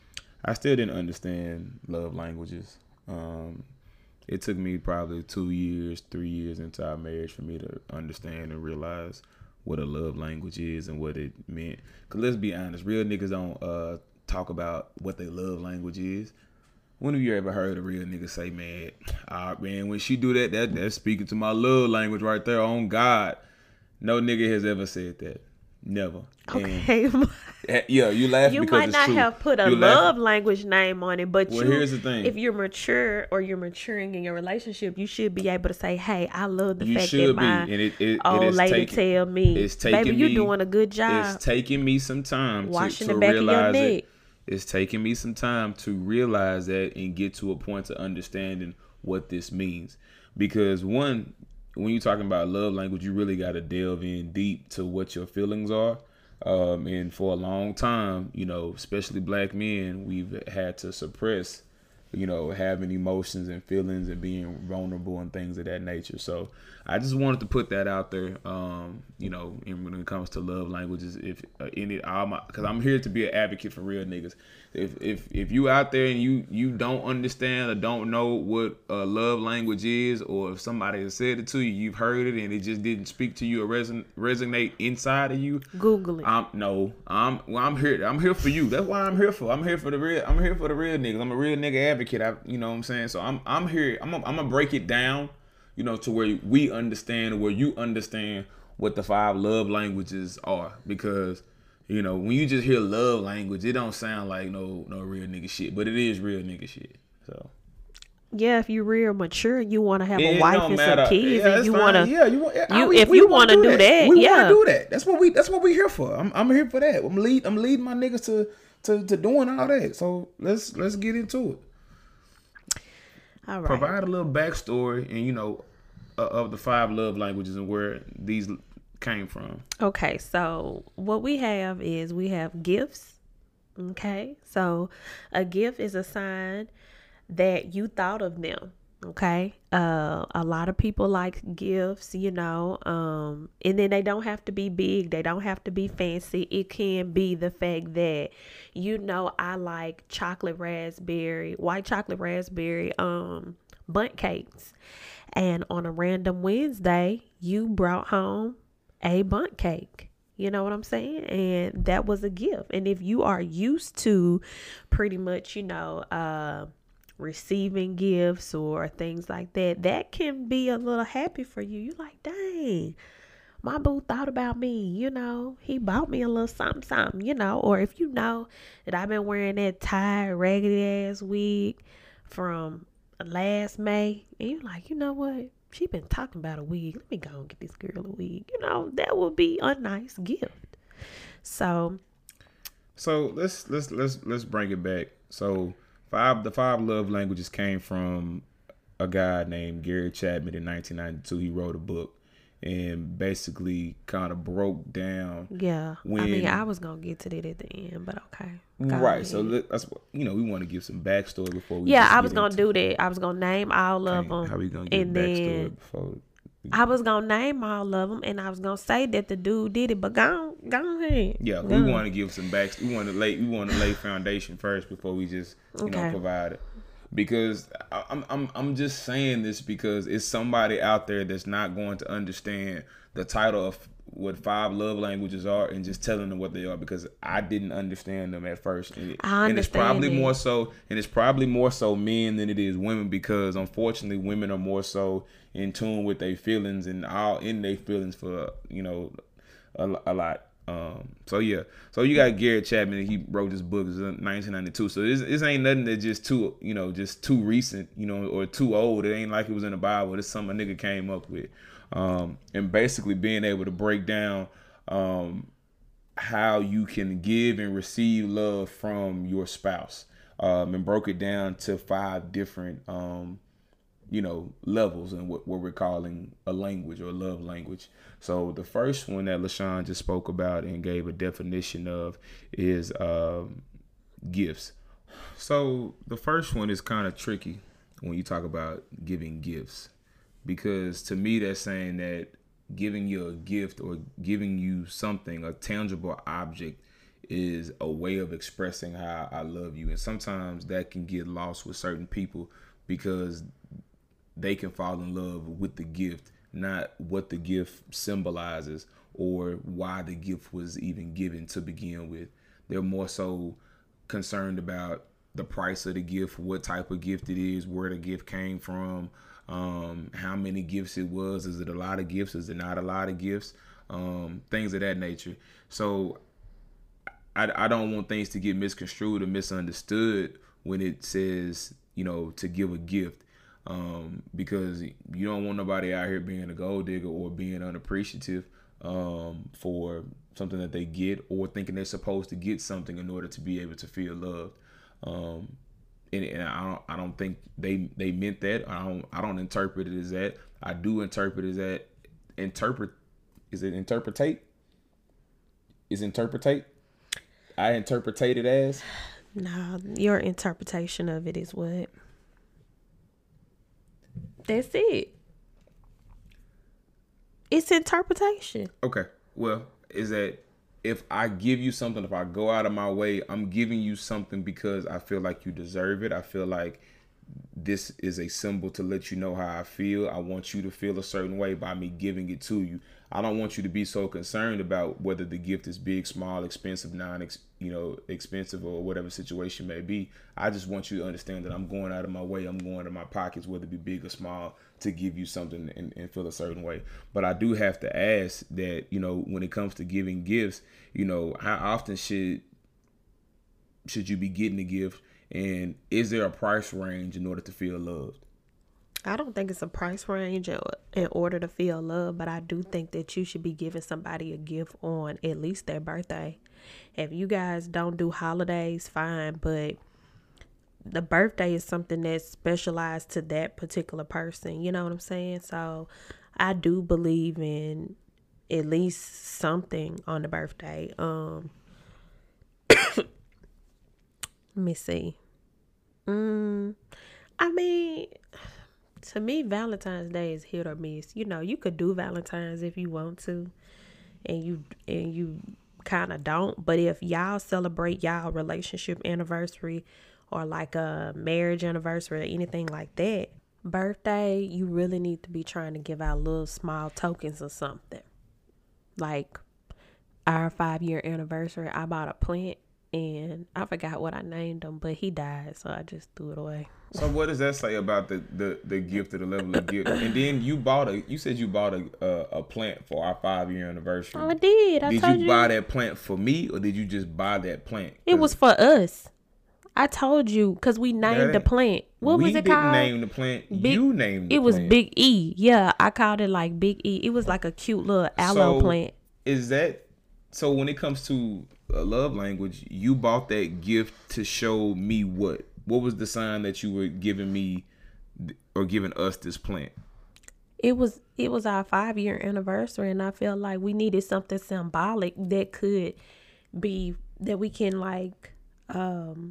I still didn't understand love languages. Um, it took me probably two years, three years into our marriage for me to understand and realize what a love language is and what it meant. Because let's be honest, real niggas don't uh, talk about what their love language is. When have you ever heard a real nigga say, man, ah, man, when she do that, that that's speaking to my love language right there, on God. No nigga has ever said that. Never. Okay. And, yeah, you laugh you because might it's not true. have put a you love laugh. language name on it, but well, you, here's the thing. If you're mature or you're maturing in your relationship, you should be able to say, hey, I love the you fact should that my be. And it, it, old it is lady taking, tell me, it's taking baby, you're me, doing a good job. It's taking me some time Washing to, to the back realize of your neck. it. It's taking me some time to realize that and get to a point to understanding what this means. Because one, when you're talking about love language, you really got to delve in deep to what your feelings are. Um, and for a long time, you know, especially black men, we've had to suppress, you know, having emotions and feelings and being vulnerable and things of that nature. So I just wanted to put that out there, um, you know, and when it comes to love languages, if uh, any, because I'm here to be an advocate for real niggas. If if if you out there and you you don't understand or don't know what a love language is, or if somebody has said it to you, you've heard it and it just didn't speak to you or reson- resonate inside of you, Google it. I'm no, I'm well, I'm here. I'm here for you. That's why I'm here for. I'm here for the real. I'm here for the real niggas. I'm a real nigga advocate. I, you know what I'm saying? So I'm I'm here. I'm a, I'm gonna break it down, you know, to where we understand, where you understand what the five love languages are, because You know, when you just hear love language, it don't sound like no no real nigga shit, but it is real nigga shit. So yeah, if you're real mature, you want to have it, a it wife don't and matter. some kids, Yeah, and you fine. want to, yeah, you want, yeah, you we, if we you want want to do that, that we yeah, want to do that. That's what we that's what we here for. I'm I'm here for that. I'm lead I'm leading my niggas to to to doing all that. So let's let's get into it. all right. Provide a little backstory, and you know, uh, of the five love languages and where these came from. Okay, so what we have is we have gifts. Okay, so a gift is a sign that you thought of them. Okay, uh, a lot of people like gifts, you know, um, and then they don't have to be big, they don't have to be fancy. It can be the fact that, you know, I like chocolate raspberry, white chocolate raspberry, um, bundt cakes, and on a random Wednesday, you brought home a bundt cake. You know what I'm saying? And that was a gift. And if you are used to pretty much, you know, uh, receiving gifts or things like that, that can be a little happy for you. You're like, dang, my boo thought about me, you know, he bought me a little something, something, you know. Or if you know that I've been wearing that tied, raggedy ass wig from last May, and you're like, you know what? She been talking about a wig. Let me go and get this girl a wig. You know, that would be a nice gift. So, so let's let's let's let's bring it back. So five the five love languages came from a guy named Gary Chapman in nineteen ninety-two. He wrote a book and basically kind of broke down. Yeah, when, I mean, I was gonna get to that at the end, but okay. Go right. ahead. So that's you know we want to give some backstory before we. Yeah, just I get was gonna into, do that. I was gonna name all of okay, them. How we gonna get and backstory then before? I was gonna name all of them, and I was gonna say that the dude did it, but go on, go ahead. Yeah, go we on. want to give some back. We want to lay. We want to lay foundation first before we just you Okay. know provide it. Because I'm I'm I'm just saying this because it's somebody out there that's not going to understand the title of what five love languages are and just telling them what they are, because I didn't understand them at first. And, it, I and it's probably understand it. more so and it's probably more so men than it is women, because unfortunately women are more so in tune with their feelings and all in their feelings for, you know, a, a lot. Um, so yeah, so you got Gary Chapman. He wrote this book in nineteen ninety-two. So this, this ain't nothing that just too, you know, just too recent, you know, or too old. It ain't like it was in the Bible. It's something a nigga came up with. Um, and basically being able to break down, um, how you can give and receive love from your spouse. Um, and broke it down to five different, um, you know, levels and what, what we're calling a language or a love language. So the first one that LaShawn just spoke about and gave a definition of is um, gifts. So the first one is kind of tricky when you talk about giving gifts, because to me that's saying that giving you a gift or giving you something, a tangible object, is a way of expressing how I love you. And sometimes that can get lost with certain people because they can fall in love with the gift, not what the gift symbolizes or why the gift was even given to begin with. They're more so concerned about the price of the gift, what type of gift it is, where the gift came from, um, how many gifts it was. Is it a lot of gifts? Is it not a lot of gifts? Um, things of that nature. So I, I don't want things to get misconstrued or misunderstood when it says, you know, to give a gift. Um, because you don't want nobody out here being a gold digger or being unappreciative um, for something that they get, or thinking they're supposed to get something in order to be able to feel loved. Um, and, and I don't, I don't think they they meant that. I don't, I don't interpret it as that. I do interpret it as that. Interpret, is it interpretate? Is interpretate? I interpretate it as. No, your interpretation of it is what. That's it. It's interpretation. Okay. Well, is that if I give you something, if I go out of my way, I'm giving you something because I feel like you deserve it. I feel like this is a symbol to let you know how I feel. I want you to feel a certain way by me giving it to you. I don't want you to be so concerned about whether the gift is big, small, expensive, non, you know, expensive, or whatever situation may be. I just want you to understand that I'm going out of my way. I'm going to my pockets, whether it be big or small, to give you something and, and feel a certain way. But I do have to ask that, you know, when it comes to giving gifts, you know, how often should should you be getting a gift? And is there a price range in order to feel loved? I don't think it's a price range in order to feel love, but I do think that you should be giving somebody a gift on at least their birthday. If you guys don't do holidays, fine, but the birthday is something that's specialized to that particular person. You know what I'm saying? So I do believe in at least something on the birthday. Um, let me see. Mm, I mean, to me, Valentine's Day is hit or miss. You know, you could do Valentine's if you want to, and you and you kind of don't. But if y'all celebrate y'all relationship anniversary or like a marriage anniversary or anything like that, birthday, you really need to be trying to give out little small tokens or something. Like our five year anniversary, I bought a plant. And I forgot what I named him, but he died, so I just threw it away. So what does that say about the, the, the gift or the level of gift? And then you bought a, you said you bought a a, a plant for our five year anniversary. Oh, I did. I did told you, you buy that plant for me, or did you just buy that plant? It was for us. I told you because we named the plant. What was it called? We didn't name the plant. Big, you named the it was plant. Big E. Yeah, I called it like Big E. It was like a cute little aloe so plant. Is that so? When it comes to a love language, you bought that gift to show me what? What was the sign that you were giving me or giving us this plant? It was it was our five year anniversary, and I felt like we needed something symbolic that could be that we can like um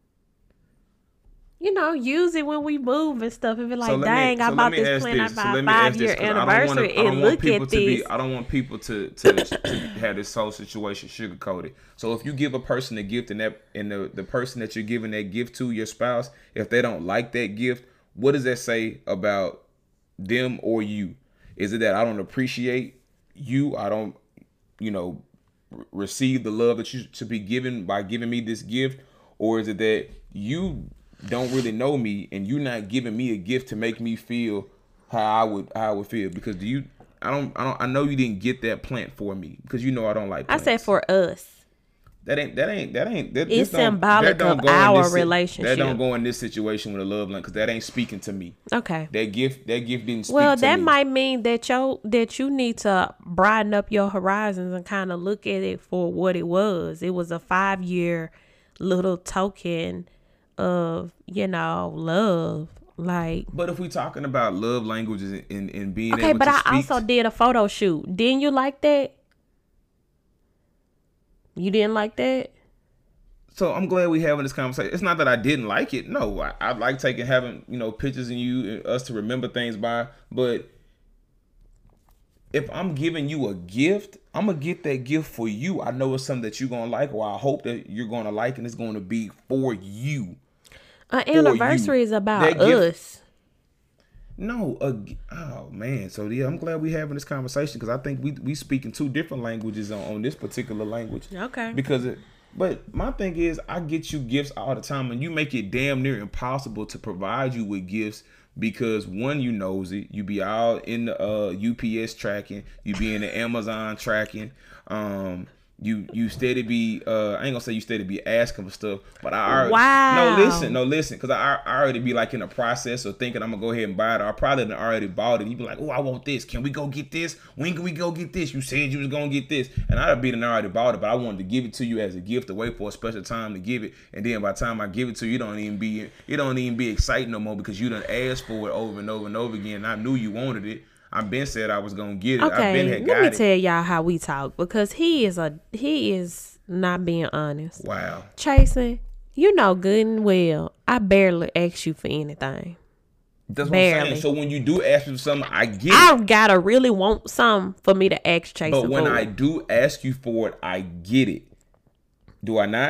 you know, use it when we move and stuff and be like, so dang, me, I so bought this plant this. on my so five year anniversary and look at this. Be, I don't want people to, to, to have this whole situation sugarcoated. So if you give a person a gift and that and the, the person that you're giving that gift to, your spouse, if they don't like that gift, what does that say about them or you? Is it that I don't appreciate you? I don't, you know, receive the love that you should be given by giving me this gift? Or is it that you don't really know me and you're not giving me a gift to make me feel how I would how I would feel? Because do you I don't I don't I know you didn't get that plant for me because you know I don't like plants. I said for us. That ain't that ain't that ain't that, it's symbolic that of our this, relationship. That don't go in this situation with a love line because that ain't speaking to me. Okay. That gift that gift didn't speak well, to that me. might mean that you that you need to brighten up your horizons and kind of look at it for what it was. It was a five year little token of, you know, love. Like, but if we talking about love languages and, and being okay, able but to I speak, also did a photo shoot. Didn't you like that? You didn't like that? So I'm glad we having this conversation. It's not that I didn't like it. No, I, I like taking having you know pictures of you and us to remember things by. But if I'm giving you a gift, I'm gonna get that gift for you. I know it's something that you're gonna like, or I hope that you're gonna like, and it's gonna be for you. An anniversary is about us. No, uh, oh man. So yeah, I'm glad we having this conversation because I think we we speaking two different languages on, on this particular language. Okay. Because it, but my thing is, I get you gifts all the time, and you make it damn near impossible to provide you with gifts because one, you nosy, you be all in the uh, U P S tracking, you be in the Amazon tracking, um. You you steady be uh I ain't gonna say you steady be asking for stuff, but I already wow. no listen no listen because I, I already be like in the process of thinking I'm gonna go ahead and buy it. Or I probably done already bought it. You be like, oh, I want this. Can we go get this? When can we go get this? You said you was gonna get this, and I'd be done already bought it, but I wanted to give it to you as a gift to wait for a special time to give it, and then by the time I give it to you, you don't even be it don't even be exciting no more because you done asked for it over and over and over again. And I knew you wanted it. I've been said I was gonna get it. Okay, I've been had let got me it. tell y'all how we talk because he is a he is not being honest. Wow, Chasen, you know good and well I barely ask you for anything. That's barely. what I'm saying. So when you do ask me for something, I get I it. gotta really want something for me to ask Chasen. But when for I it. do ask you for it, I get it. Do I not?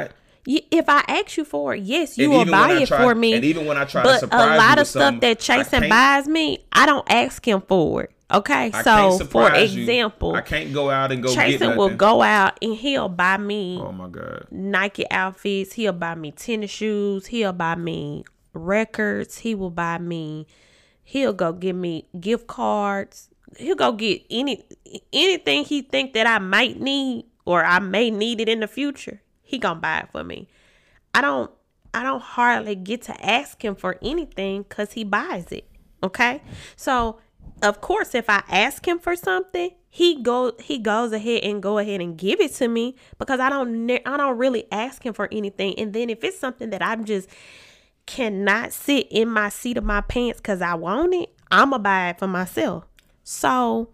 If I ask you for it, yes, you And will even buy when I it try- for me. and even when I try to but surprise a you lot with of stuff something, that I Chasen can't- buys me, I don't ask him for it. Okay, I so can't for surprise you. example, I can't go out and go get Chasen nothing. will go out and he'll buy me Oh my God. Nike outfits. He'll buy me tennis shoes. He'll buy me records. He will buy me. He'll go give me gift cards. He'll go get any anything he think that I might need or I may need it in the future. He gonna buy it for me. I don't. I don't hardly get to ask him for anything because he buys it. Okay, so of course, if I ask him for something, he go he goes ahead and go ahead and give it to me because I don't ne- I don't really ask him for anything. And then if it's something that I'm just cannot sit in my seat of my pants because I want it, I'ma buy it for myself. So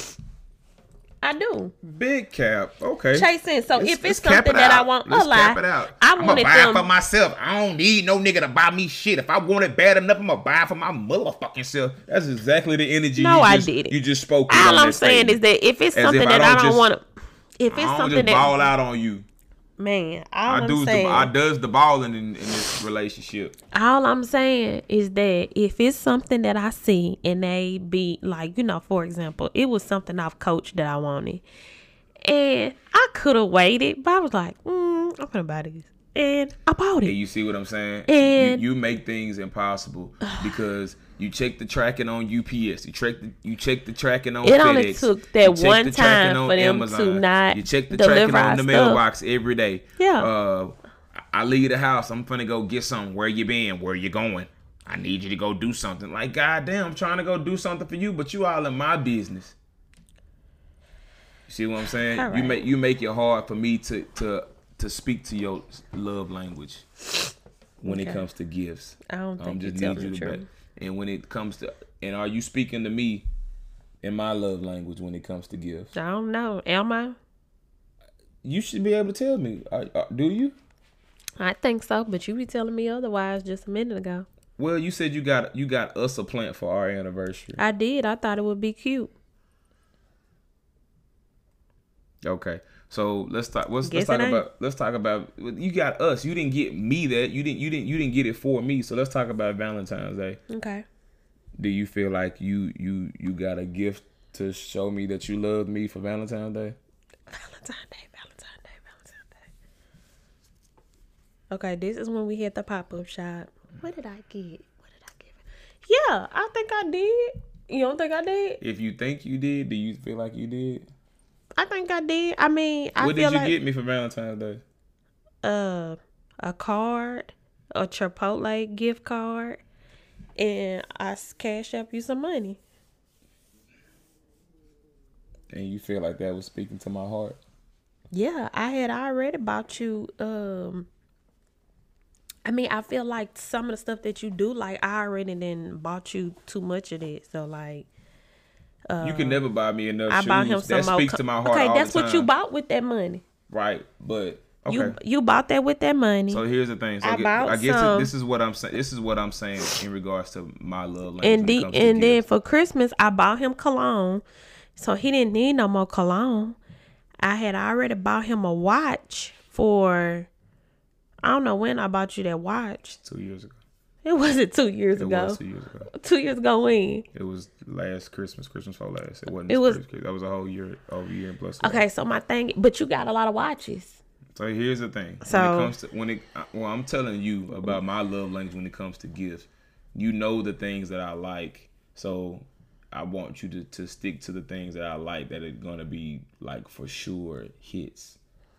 I do. Big cap. Okay. Chasing. So Let's- if let's it's cap something it that I out. want, Let's a lie. cap it out. I I'ma wanted buy them. it for myself. I don't need no nigga to buy me shit. If I want it bad enough, I'm gonna buy it for my motherfucking self. That's exactly the energy. No, you I just, didn't. You just spoke. with All on I'm that saying statement. is that if it's As something if I that I don't don't just- want to, if it's I don't something just that ball out on you. man, all I I'm do the saying, I does the balling in, in this relationship. all I'm saying is that if it's something that I see and they be like, you know, for example, it was something I've coached that I wanted, and I could have waited, but I was like, mm, I'm gonna buy this, and I bought And it. you see what I'm saying? And- you, you make things impossible because you check the tracking on U P S. You check the you check the tracking on It FedEx. only took You that check one the tracking time on for them Amazon. to not You check the deliver tracking on our the stuff. mailbox every day. Yeah. Uh, I leave the house. I'm finna go get something. Where you been? Where you going? I need you to go do something. Like, goddamn, I'm trying to go do something for you, but you all in my business. You see what I'm saying? All You right. make you make it hard for me to to to speak to your love language when it Okay. comes to gifts. I don't I'm think just you're need telling you the to truth. back. And when it comes to, and are you speaking to me in my love language when it comes to gifts? I don't know. Am I? You should be able to tell me. Uh, uh, do you? I think so, but you be telling me otherwise just a minute ago. Well, you said you got you got us a plant for our anniversary. I did. I thought it would be cute. Okay, so let's talk. Let's, let's Guess it talk ain't. about. Let's talk about. You got us. You didn't get me that. You didn't. You didn't. You didn't get it for me. So let's talk about Valentine's Day. Okay. Do you feel like you you you got a gift to show me that you love me for Valentine's Day? Valentine's Day, Valentine's Day, Valentine's Day. Okay, this is when we hit the pop-up shop. What did I get? What did I get? Yeah, I think I did. You don't think I did? If you think you did, do you feel like you did? I think I did. I mean, I What feel did you like get me for Valentine's Day? uh, a card, a Chipotle gift card, and I s- cash up you some money. And you feel like that was speaking to my heart? Yeah, I had already bought you. Um, I mean, I feel like some of the stuff that you do, like I already then bought you too much of it. So like, you can never buy me enough I shoes. bought him some that more. speaks co- to my heart Okay, all that's the what you time. bought with that money. Right, but okay. You you bought that with that money. So here's the thing. So I I, get, bought I guess it, some. this is what I'm saying. This is what I'm saying in regards to my love language. and when it the, comes to and then gifts. for Christmas, I bought him cologne, so he didn't need no more cologne. I had already bought him a watch for. I don't know when I bought you that watch. two years ago. It wasn't two years It ago. was two years ago. Two years ago when? It was last Christmas, Christmas before last. It wasn't. It It was- was. That was a whole year, over a year and plus. ago. Okay, so my thing, but you got a lot of watches. So here's the thing. So- when it comes to when it, well, I'm telling you about my love language when it comes to gifts. You know the things that I like, so I want you to, to stick to the things that I like that are gonna be like for sure hits.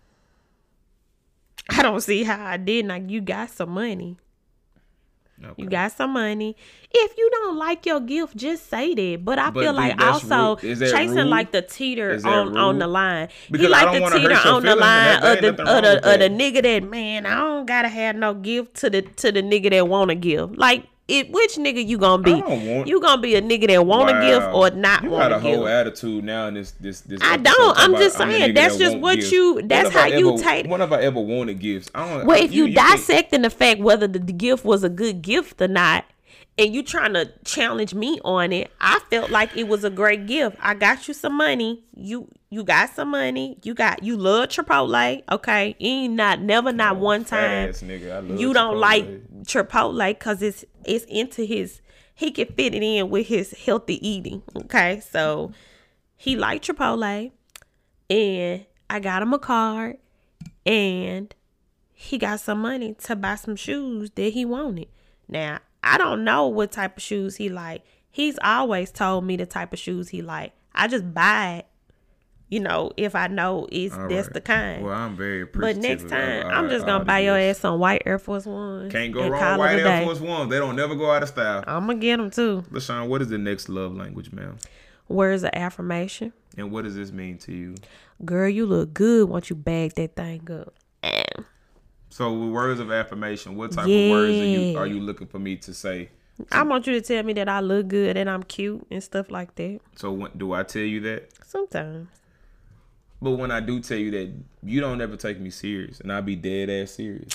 I don't see how I did. Like you got some money. Okay. You got some money. If you don't like your gift, just say that. But I But feel dude, like that's also rude. Is that chasing rude? like the teeter Is that on, on rude? the line. Because he I like don't the wanna teeter hurt your on the feelings, and line that- of there the ain't of nothing the, wrong of the with nigga that man. I don't gotta have no gift to the to the nigga that want to give. Like it, which nigga you gonna be? I don't want- You gonna be a nigga that want to Wow. give or not You want got to a whole give? attitude now in this this this. I episode don't. talking I'm about just the saying, nigga that's that just won't what give. you- When that's have how I you ever- take- When have I ever wanted gifts? I don't. Well, I- if you, think- dissecting the fact whether the gift was a good gift or not, and you trying to challenge me on it, I felt like it was a great gift. I got you some money. You you got some money. You got you love Chipotle. Okay, you ain't not never not Oh, one fat time ass nigga. I love you don't Chipotle. like Chipotle because it's it's into his. He can fit it in with his healthy eating. Okay, so he liked Chipotle, and I got him a card, and he got some money to buy some shoes that he wanted. Now, I don't know what type of shoes he like. He's always told me the type of shoes he like. I just buy it, you know, if I know it's All that's right. the kind. Well, I'm very But appreciative. next of time, all- I'm just all gonna the buy your gifts. ass some white Air Force Ones. Can't go and wrong. call it White a Air day. Force One. They don't never go out of style. I'm gonna get them too. LaShawn, what is the next love language, ma'am? Words of affirmation. And what does this mean to you? Girl, you look good once you bag that thing up. Eh. So, with words of affirmation, what type of words are you Yeah. are you looking for me to say? I want you to tell me that I look good and I'm cute and stuff like that. So, when, do I tell you that? Sometimes. But when I do tell you that, you don't ever take me serious, and I be dead ass serious.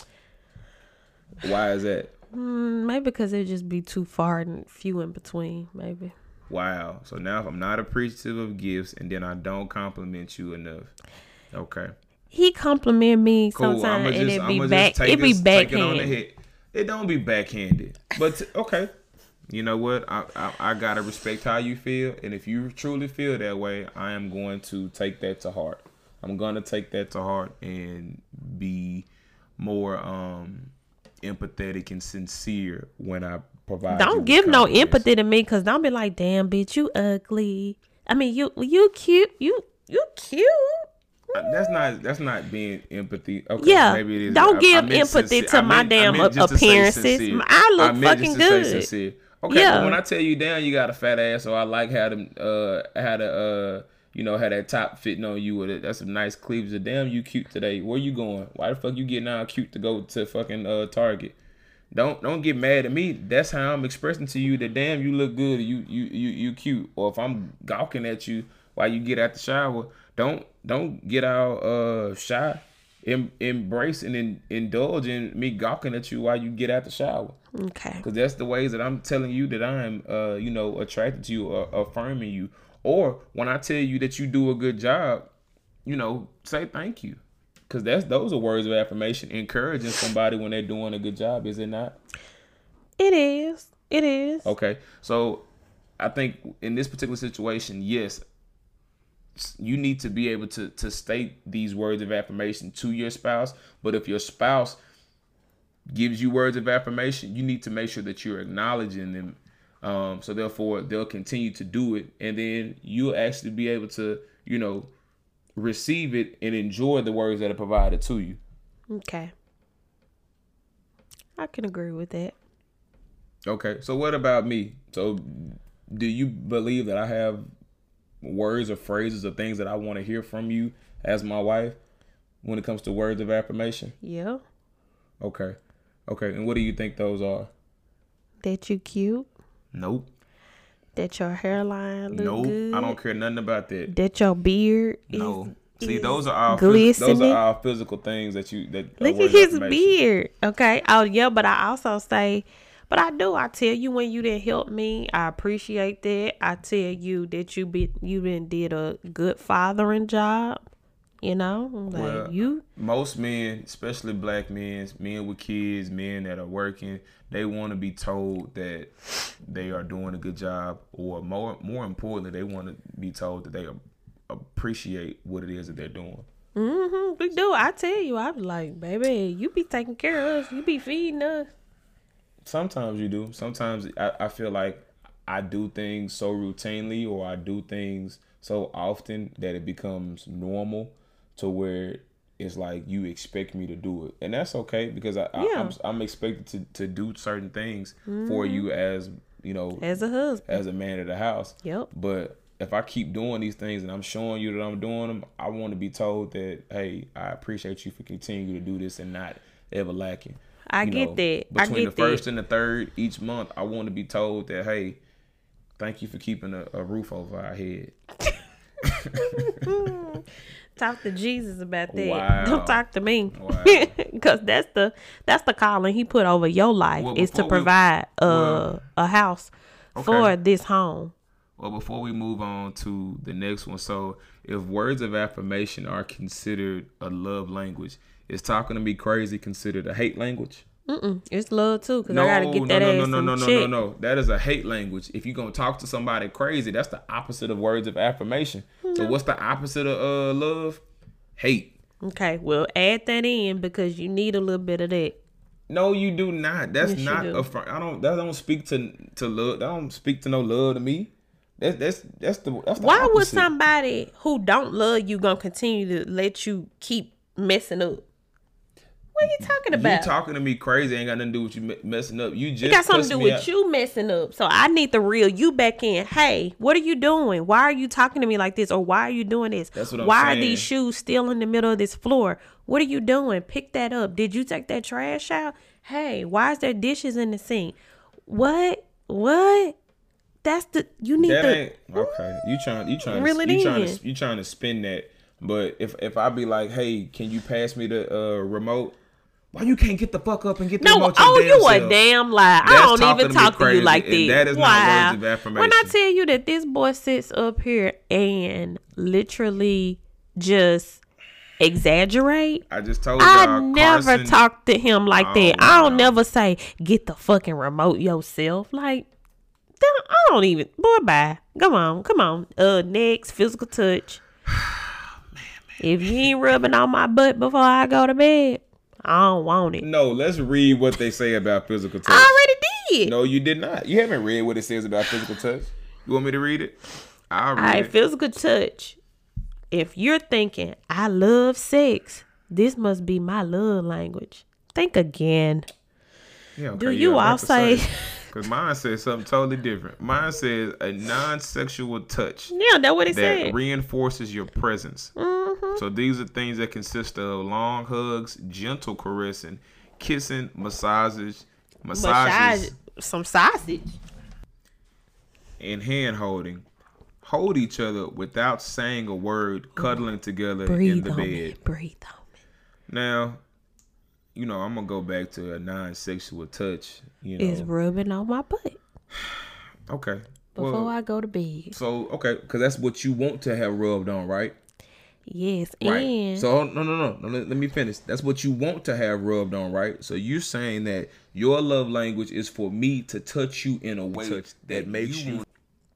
Why is that? Mm, maybe because it just be too far and few in between. Maybe. Wow. So now if I'm not appreciative of gifts and then I don't compliment you enough. Okay. He compliment me Cool. sometimes I'ma and just, it be I'ma back. just take It be this, take it on the backhand. head. It don't be backhanded. But t- okay. You know what? I, I I gotta respect how you feel, and if you truly feel that way, I am going to take that to heart. I'm gonna take that to heart and be more um empathetic and sincere when I provide. you Don't with give no compliments. empathy to me, cause don't be like, damn bitch, you ugly. I mean, you you cute. You you cute. Uh, That's not that's not being empathy. Okay, Yeah, maybe it is. don't I- I give meant empathy sincere. to I my meant- I damn meant just to say appearances. sincere. I look meant fucking just to say good. sincere. Okay, Yeah. but when I tell you down, you got a fat ass, so I like how them uh how the uh you know how that top fitting on you with it. That's some nice cleavage. Damn, you cute today. Where you going? Why the fuck you getting all cute to go to fucking uh Target? Don't don't get mad at me. That's how I'm expressing to you that damn you look good. You you you you cute. Or if I'm gawking at you while you get out the shower, don't don't get out uh shy. Em- embrace and in, indulge in me gawking at you while you get out the shower. Okay. Because that's the ways that I'm telling you that I'm, uh, you know, attracted to you, or affirming you. Or when I tell you that you do a good job, you know, say thank you. Because that's those are words of affirmation, encouraging somebody when they're doing a good job, is it not? It is. It is. Okay, so I think in this particular situation, yes, you need to be able to to state these words of affirmation to your spouse. But if your spouse gives you words of affirmation, you need to make sure that you're acknowledging them. Um, so therefore, they'll continue to do it, and then you'll actually be able to, you know, receive it and enjoy the words that are provided to you. Okay. I can agree with that. Okay, so what about me? So do you believe that I have words or phrases or things that I want to hear from you as my wife when it comes to words of affirmation? Yeah. Okay. Okay, and what do you think those are? That you cute. Nope. That your hairline look Nope. good. I don't care nothing about that. That your beard No. is, See, is those are all phys- those glistening. are all physical things that you that are Look at words of his affirmation. beard. Okay. Oh yeah, but I also say, but I do. I tell you when you didn't help me, I appreciate that. I tell you that you be you been did a good fathering job. You know, like Well, you. Most men, especially black men, men with kids, men that are working, they want to be told that they are doing a good job, or more more importantly, they want to be told that they appreciate what it is that they're doing. Mm-hmm. We do. I tell you, I was like, baby, you be taking care of us. You be feeding us. Sometimes you do. Sometimes I, I feel like I do things so routinely, or I do things so often that it becomes normal to where it's like you expect me to do it. And that's okay, because I, Yeah. I, I'm, I'm expected to, to do certain things Mm-hmm. for you as, you know, As a husband. as a man of the house. Yep. But if I keep doing these things and I'm showing you that I'm doing them, I want to be told that, hey, I appreciate you for continuing to do this and not ever lacking. I You get know, that. I Between get the first that. and the third each month, I want to be told that, hey, thank you for keeping a, a roof over our head. Talk to Jesus about that. Wow. Don't talk to me. Wow. Because that's the that's the calling he put over your life Well, is to before we- provide uh, well, a house okay. for this home. Well, before we move on to the next one, so if words of affirmation are considered a love language, is talking to me crazy considered a hate language? Mm-mm. It's love too, because No, I gotta get that no, no, ass no, no, in no, check. no, no, no. That is a hate language. If you're gonna talk to somebody crazy, that's the opposite of words of affirmation. Mm-hmm. So what's the opposite of uh, love? Hate. Okay, well, add that in because you need a little bit of that. No, you do not. That's Yes, you not do. a. fr- I don't. That don't speak to to love. That don't speak to no love to me. That's that's that's the. That's the Why would opposite. somebody who don't love you gonna continue to let you keep messing up? What are you talking You about? talking to me crazy ain't got nothing to do with you me- messing up. You just It got something cussed to do me with out. you messing up. So I need to reel you back in. Hey, what are you doing? Why are you talking to me like this? Or why are you doing this? That's what I'm why saying. are these shoes still in the middle of this floor? What are you doing? Pick that up. Did you take that trash out? Hey, why is there dishes in the sink? What? What? That's the you need That to ain't okay. You trying you trying Reel to, it you trying in. to you trying to spin that. But if if I be like, hey, can you pass me the uh, remote? Why you can't get the fuck up and get the No, remote? your oh, damn you a self? damn lie. I That's don't talking even to me talk to you crazy, like and that. that is not wow. words of affirmation. When I tell you that this boy sits up here and literally just exaggerate, I just told I y'all. never Carson, talk to him like Oh, that. I don't wow. never say, get the fucking remote yourself. Like, don't- I don't even, boy, bye. Come on, come on. Uh, next, physical touch. If you ain't rubbing on my butt before I go to bed, I don't want it. No, let's read what they say about physical touch. I already did. No, you did not. You haven't read what it says about physical touch. You want me to read it? I'll read All right, it. physical touch. If you're thinking, I love sex, this must be my love language. Think again. Yeah, okay, Do you yeah, all what to say- Because mine says something totally different. Mine says a non-sexual touch Yeah, that's what it that said. reinforces your presence. Mm-hmm. So these are things that consist of long hugs, gentle caressing, kissing, massages, massages, Massage, some sausage. and hand holding. Hold each other without saying a word, cuddling together in Breathe the on bed. me. Breathe on me. Now, you know, I'm gonna go back to a non-sexual touch. You know, It's rubbing on my butt okay. before Well, I go to bed. so okay, because that's what you want to have rubbed on, right? Yes, Right. and So no, no, no, no. Let, let me finish. That's what you want to have rubbed on, right? So you're saying that your love language is for me to touch you in a way that makes you.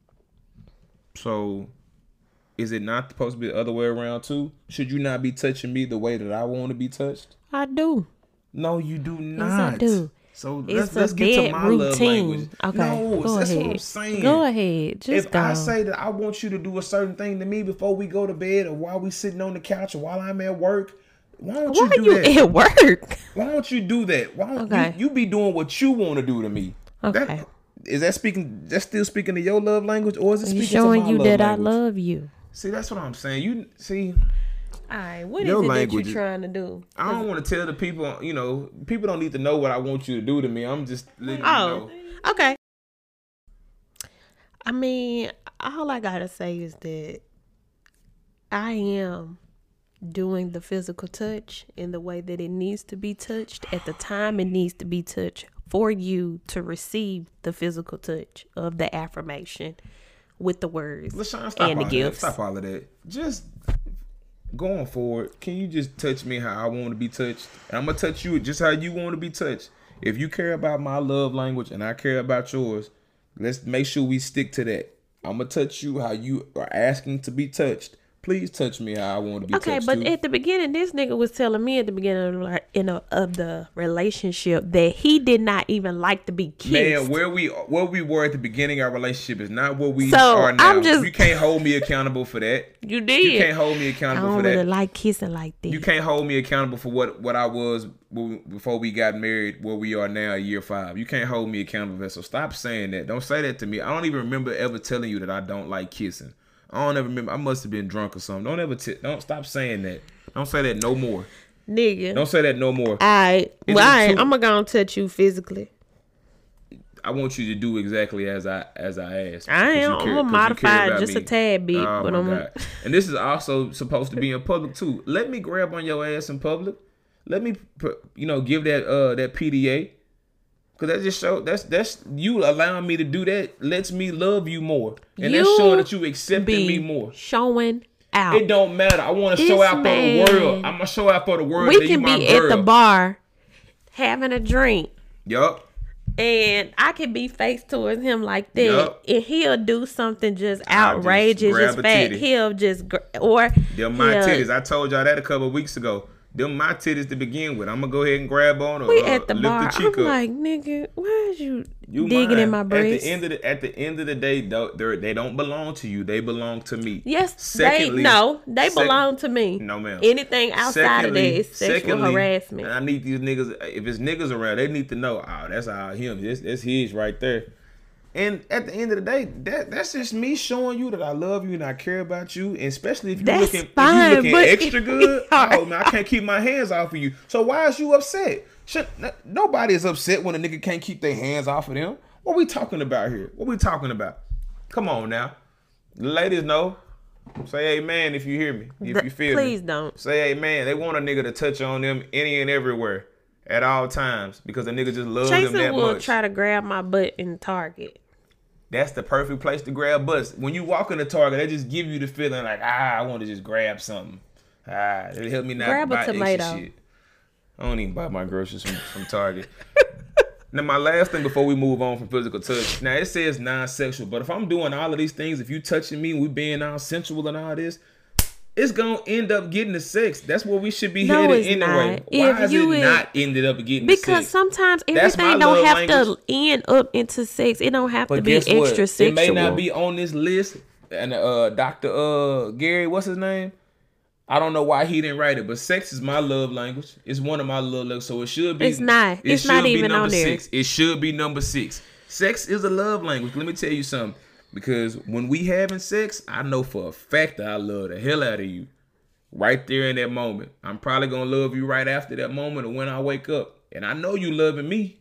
So, is it not supposed to be the other way around too? Should you not be touching me the way that I want to be touched? I do. No, you do Yes, not. I do. So It's let's a let's get to dead my love routine. language. Okay, No, go that's ahead. what I'm saying. Go ahead. Just If go. I say that I want you to do a certain thing to me before we go to bed, or while we sitting on the couch, or while I'm at work, why don't Why you do you that? at work? Why don't you do that? Why don't Okay. you, you be doing what you want to do to me? Okay. That, is that speaking? That's still speaking to your love language, or is it You speaking showing to my you love that language? I love you. See, that's what I'm saying. You see, All right, what is Your it that language you're is- trying to do? I don't want to tell the people. You know, people don't need to know what I want you to do to me. I'm just letting you Oh, know. okay. I mean, all I gotta say is that I am doing the physical touch in the way that it needs to be touched at the time it needs to be touched for you to receive the physical touch of the affirmation with the words LaShawn, stop and the all gifts. that. Stop all of that. Just going forward, can you just touch me how I want to be touched? And I'm gonna touch you just how you want to be touched. If you care about my love language and I care about yours, let's make sure we stick to that. I'm gonna touch you how you are asking to be touched. Please touch me how I want to be Okay, touched. but too. at the beginning, this nigga was telling me at the beginning of, like, you know, of the relationship that he did not even like to be kissed. Man, where we where we were at the beginning of our relationship is not where we So, are now. I'm just- You can't hold me accountable for that. you did. You can't hold me I accountable don't for really that. like kissing like that. You can't hold me accountable for what, what I was w- before we got married, where we are now, year five. You can't hold me accountable for that. So stop saying that. Don't say that to me. I don't even remember ever telling you that I don't like kissing. I don't ever remember. I must have been drunk or something. Don't ever. T- don't stop saying that. Don't say that no more. Nigga. Don't say that no more. All right. Is Well, it all right. too- I'm going to go and touch you physically. I want you to do exactly as I as I asked. I am. I'm gonna modify it just me. a tad bit, oh, but my I'm. God. And this is also supposed to be in public too. Let me grab on your ass in public. Let me, you know, give that uh that P D A. Cause that just show that's that's you allowing me to do that lets me love you more, and You that's showing that you accepting be me more. Showing out. It don't matter. I want to This show out man- for the world. I'm gonna show out for the world. we that you can my be girl. at the bar having a drink, Yup. and I can be face towards him like that, Yup. and he'll do something just I'll just outrageous, grab just a fat. titty. He'll just gr- or Them my he'll- titties. I told y'all that a couple of weeks ago. Them my titties to begin with. I'm gonna go ahead and grab on or We uh, at the lift bar. the cheek I'm up. like, nigga, why is you, You digging mine. in my breast? At the end of the at the end of the day, though, they're- they don't belong to you. They belong to me. Yes, Secondly- they no, they sec- belong to me. No, ma'am. Anything outside of that Secondly- is sexual secondly, harassment. And I need these niggas. If it's niggas around, they need to know. Oh, that's all him. That's, that's his right there. And at the end of the day, that that's just me showing you that I love you and I care about you. And especially if you're That's looking, fine, if you looking but extra if good. we are- Oh man, I can't keep my hands off of you. So why is you upset? Should, nobody is upset when a nigga can't keep their hands off of them. What we talking about here? What we talking about? Come on now, the ladies know. Say amen if you hear me. If Th- you feel please me. don't. Say amen. They want a nigga to touch on them any and everywhere at all times because the nigga just loves them Jason that will much. try to grab my butt in Target. That's the perfect place to grab butts. When you walk in the Target, they just give you the feeling like, ah, I want to just grab something. Ah, it help me not Grab a buy tomato. extra shit. I don't even buy my groceries from, from Target. Now, my last thing before we move on from physical touch. Now, it says non-sexual, but if I'm doing all of these things, if you touching me, we being all sensual and all this, it's going to end up getting to sex. That's where we should be No, headed it's anyway. not. Why If has you it is- not ended up getting to Because sex? sometimes That's my everything don't love have language. to end up into sex. It don't have But to be guess extra what? sexual. It may not be on this list. And uh, Doctor Uh, Gary, what's his name? I don't know why he didn't write it, but sex is my love language. It's one of my love languages, so it should be. It's not. It It's should not be even number on there. six. It should be number six. Sex is a love language. Let me tell you something. Because when we having sex, I know for a fact that I love the hell out of you. Right there in that moment. I'm probably gonna love you right after that moment or when I wake up. And I know you loving me.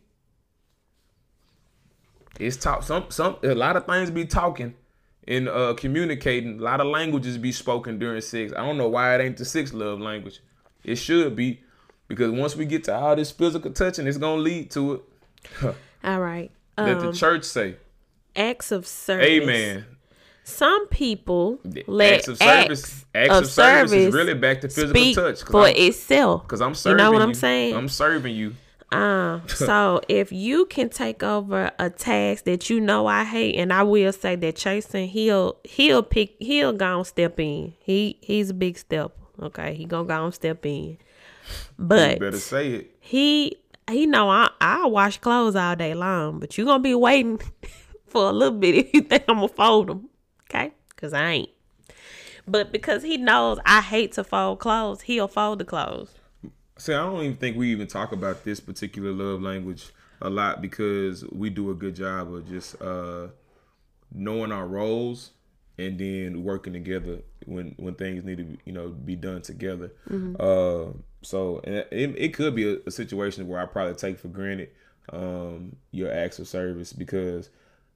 It's talk some some a lot of things be talking and uh communicating. A lot of languages be spoken during sex. I don't know why it ain't the sixth love language. It should be. Because once we get to all this physical touching, it's gonna lead to it. All right. Let the Um, church say. acts of service. Amen. Some people let Acts of service. Acts of service is really back to physical speak touch. for I'm, itself. Cause I'm You serving know what you. I'm saying? I'm serving you. Uh, so if you can take over a task that you know I hate, and I will say that Chasen, he'll he'll pick he'll go and step in. He he's a big step. Okay, he gonna go and step in. But You better say it. he he know I I wash clothes all day long, but you gonna be waiting for a little bit if you think I'm gonna fold them. Okay, cause I ain't. But because he knows I hate to fold clothes, he'll fold the clothes. See, I don't even think we even talk about this particular love language a lot because we do a good job of just uh, knowing our roles and then working together when when things need to be, you know, be done together. Mm-hmm. Uh, so and it, it could be a, a situation where I probably take for granted um, your acts of service because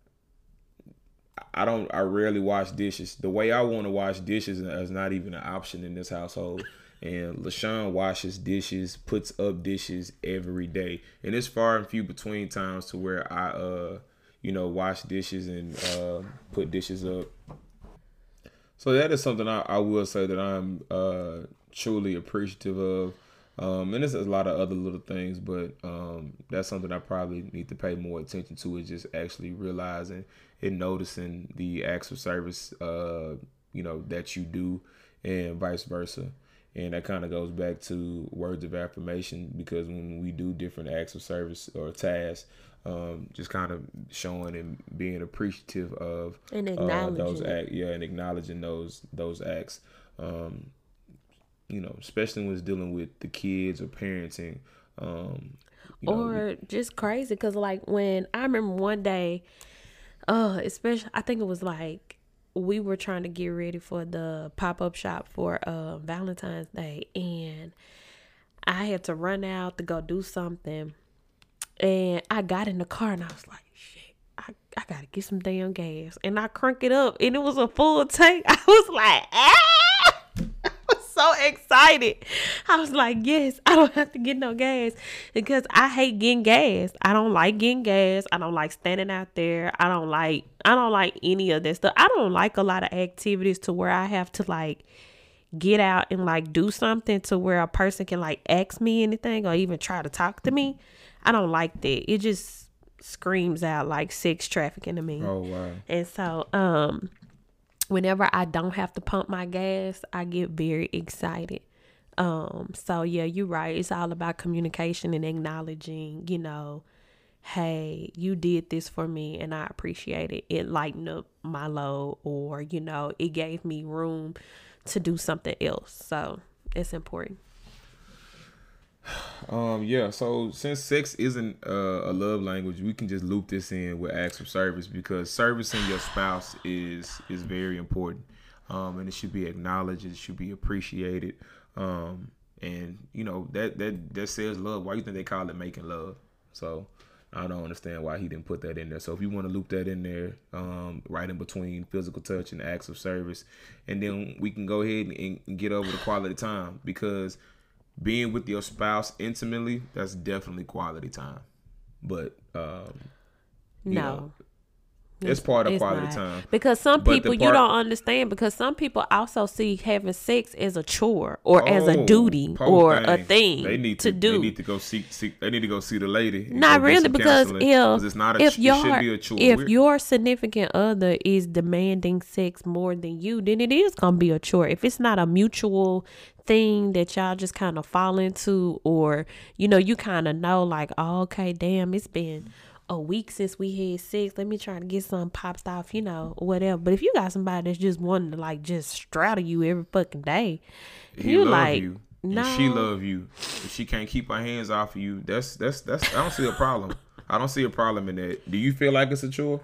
I don't. I rarely wash dishes. The way I want to wash dishes is not even an option in this household. And LaShawn washes dishes, puts up dishes every day, and it's far and few between times to where I, uh, you know, wash dishes and uh, put dishes up. So that is something I, I will say that I'm uh, truly appreciative of. Um, and there's a lot of other little things, but um, that's something I probably need to pay more attention to is just actually realizing and noticing the acts of service, uh, you know, that you do and vice versa. And that kind of goes back to words of affirmation because when we do different acts of service or tasks, um, just kind of showing and being appreciative of And uh, acknowledging those it. acts, yeah, and acknowledging those those acts. Um, you know, especially when it's dealing with the kids or parenting. Um, you know, Or just crazy because like when I remember one day, uh, especially I think it was like we were trying to get ready for the pop-up shop for uh Valentine's Day, and I had to run out to go do something, and I got in the car and I was like, shit, I gotta get some damn gas. And I crank it up, and it was a full tank. I was like, ah! I was so excited. I was like, yes, I don't have to get no gas, because I hate getting gas. I don't like getting gas. I don't like standing out there. I don't like, I don't like any of that stuff. I don't like a lot of activities to where I have to like get out and like do something to where a person can like ask me anything or even try to talk to me. I don't like that. It just screams out like sex trafficking to me. Oh wow. And so um whenever I don't have to pump my gas, I get very excited. Um so yeah, you're right. It's all about communication and acknowledging, you know, hey, you did this for me and I appreciate it. It lightened up my load, or you know, it gave me room to do something else. So it's important. Um, yeah, so since sex isn't uh, a love language, we can just loop this in with acts of service, because servicing your spouse is is very important. Um, and it should be acknowledged, it should be appreciated. Um, and you know, that that that says love. Why you think they call it making love? So I don't understand why he didn't put that in there. So if you want to loop that in there, um, right in between physical touch and acts of service, and then we can go ahead and, and get over the quality time, because being with your spouse intimately, that's definitely quality time. But um, you No. know, it's part of It's quality not. time. Because some But people, the you part- don't understand, because some people also see having sex as a chore or as a Oh, duty poor or a thing They need to, to, do. They need to go see, see. They need to go see the lady. and Not go get really, some because counseling, if 'cause it's not a, if it your should be a chore. if We're- your significant other is demanding sex more than you, then it is gonna be a chore. If it's not a mutual thing that y'all just kind of fall into, or you know, you kind of know like, oh, okay, damn, it's been a week since we had sex. Let me try to get some popped off, you know, or whatever. But if you got somebody that's just wanting to like just straddle you every fucking day, he you love like, you, no, and she love you. If she can't keep her hands off of you, that's that's that's. I don't see a problem. I don't see a problem in that. Do you feel like it's a chore?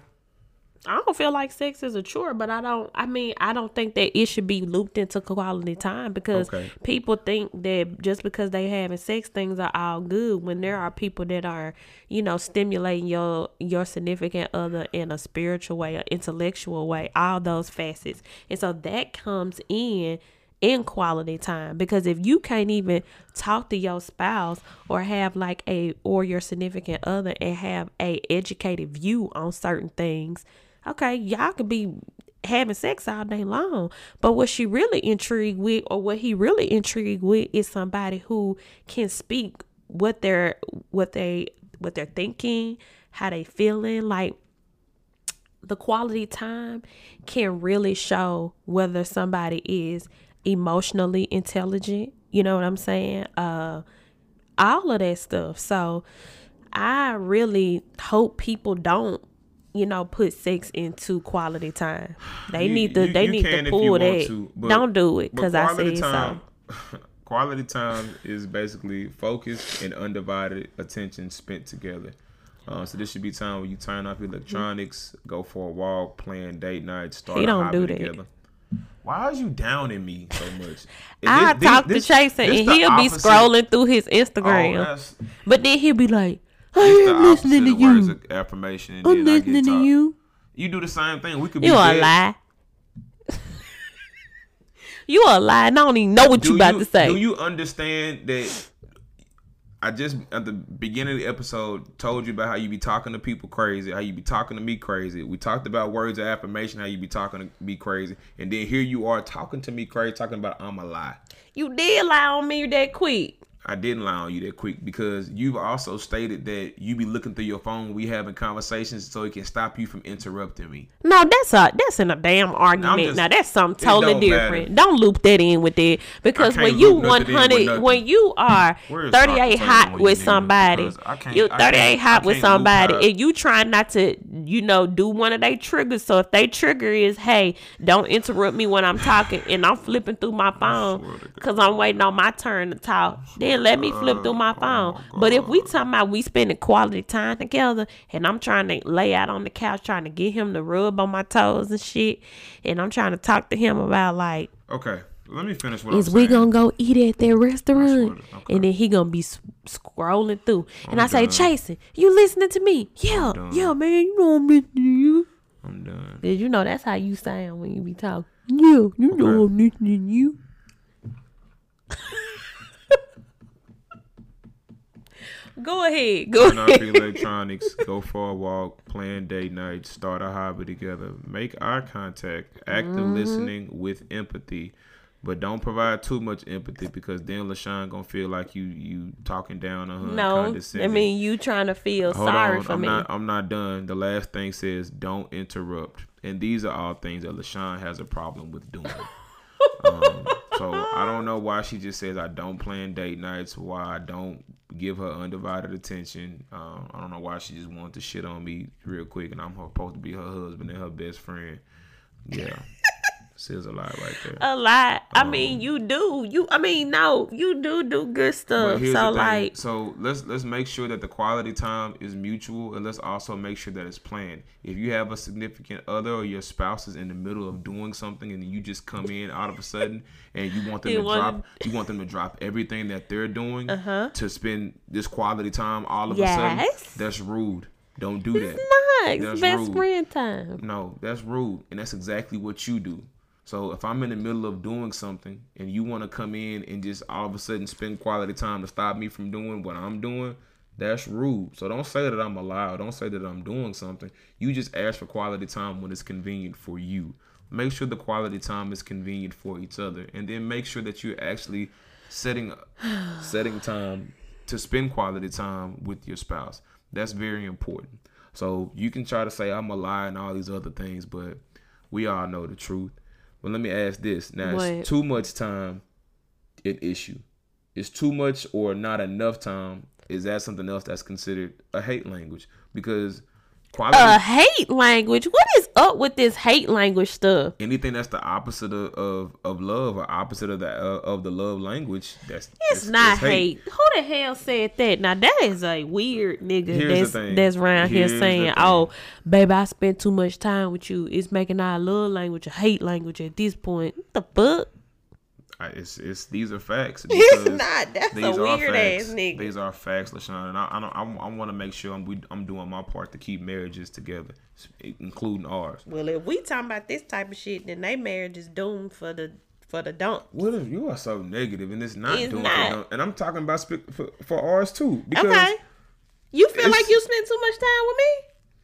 I don't feel like sex is a chore, but I don't, I mean, I don't think that it should be looped into quality time, because Okay. people think that just because they having sex, things are all good, when there are people that are, you know, stimulating your, your significant other in a spiritual way, or intellectual way, all those facets. And so that comes in in quality time, because if you can't even talk to your spouse or have like a, or your significant other and have a educated view on certain things, okay, y'all could be having sex all day long, but what she really intrigued with, or what he really intrigued with, is somebody who can speak what they're what they what they're thinking, how they feeling. Like, the quality time can really show whether somebody is emotionally intelligent, you know what I'm saying? Uh all of that stuff. So I really hope people don't, you know, put sex into quality time. They You- need to you- they you need can to if you pull want that. to, but- Don't do it, but because I quality said time, so. Quality time is basically focused and undivided attention spent together. Uh, so this should be time where you turn off your electronics, go for a walk, plan date night, start He a don't hobby do that. together. Why are you downing me so much? I This- talk this- to Chaser, this and the he'll be opposite- scrolling through his Oh, Instagram, that's, but then he'll be like, I this the am listening to opposite of words you. of affirmation. And I'm then I listening get to talk. you. You do the same thing. We could You be a dead. lie. You a lie. And I don't even know what Do you about you, to say. Do you understand that I just at the beginning of the episode told you about how you be talking to people crazy, how you be talking to me crazy. We talked about words of affirmation, how you be talking to me crazy, and then here you are talking to me crazy, talking about I'm a lie. You did lie on me that quick. I didn't lie on you that quick, because you've also stated that you be looking through your phone when we having conversations so it can stop you from interrupting me. No, that's a that's in a damn argument. just- now that's something it totally don't different. matter. Don't loop that in with it, because I can't when you loop one nothing in with hundred, nothing. when you are Where's thirty-eight Doctor hot Tatum with when you need him? somebody, Because I can't- you I thirty-eight can't- hot I with can't loop somebody, her. and you trying not to, you know, do one of their triggers. So if they trigger is, hey, don't interrupt me when I'm talking, and I'm flipping through my phone because I'm waiting on my turn to talk, then let me flip through my phone. But if we talking about we spending quality time together, and I'm trying to lay out on the couch trying to get him to rub on my toes and shit, and I'm trying to talk to him about like, Okay, let me finish what is I'm we saying. gonna go eat at that restaurant, Okay. and then he gonna be s- scrolling through, and I'm I say, done. Chasen, you listening to me? Yeah, done. yeah, man, you know I'm listening to you. I'm done. Cause you know that's how you sound when you be talking. Yeah, you know Okay. I'm listening to you. Go ahead, go Turn off ahead. electronics, go for a walk, plan date night, start a hobby together, make eye contact, active Mm-hmm. listening with empathy, but don't provide too much empathy because then LaShawn gonna feel like you you talking down on her. No, I condescending. mean you trying to feel Hold sorry on, for I'm me. not I'm not done. The last thing says don't interrupt, and these are all things that LaShawn has a problem with doing. um, so I don't know why she just says I don't plan date nights, why I don't give her undivided attention. Um, I don't know why she just wanted to shit on me real quick, and I'm supposed to be her husband and her best friend. Yeah, says a lot right there. A lot. I Um, mean, you do. You. I mean, no, you do do good But stuff. here's So the thing. like, So let's let's make sure that the quality time is mutual, and let's also make sure that it's planned. If you have a significant other or your spouse is in the middle of doing something, and you just come in out of a sudden, and you want them You to want- drop, you want them to drop everything that they're doing Uh-huh. to spend this quality time all of a sudden. Yes. That's rude. Don't do that. nice That's best rude. friend time. No, that's rude, and that's exactly what you do. So if I'm in the middle of doing something and you want to come in and just all of a sudden spend quality time to stop me from doing what I'm doing, that's rude. So don't say that I'm allowed. Don't say that I'm doing something. You just ask for quality time when it's convenient for you. Make sure the quality time is convenient for each other, and then make sure that you're actually setting setting time to spend quality time with your spouse. That's very important. So you can try to say I'm a lie and all these other things, but we all know the truth. But let me ask this. Now, What? is too much time an issue? Is too much or not enough time, is that something else that's considered a hate language? Because quality, A hate language. What is up with this hate language stuff? anything that's the opposite of, of, of love or opposite of the uh, of the love language, that's It's not hate. Who the hell said that? Now that is a weird nigga Here's the that's thing. that's around Here's here the saying, thing. "Oh, baby, I spent too much time with you. It's making our love language a hate language at this point." What the fuck? I, it's it's these are facts. It's because not. That's these a are weird facts. ass nigga. These are facts, LaShawn, and I I, don't, I, I want to make sure I'm we, I'm doing my part to keep marriages together, including ours. Well, if we talking about this type of shit, then they marriage is doomed for the for the dump. What if you are so negative and it's not It's doing not. for them? And I'm talking about sp- for, for ours too. Because Okay. You feel it's- like you spend too much time with me?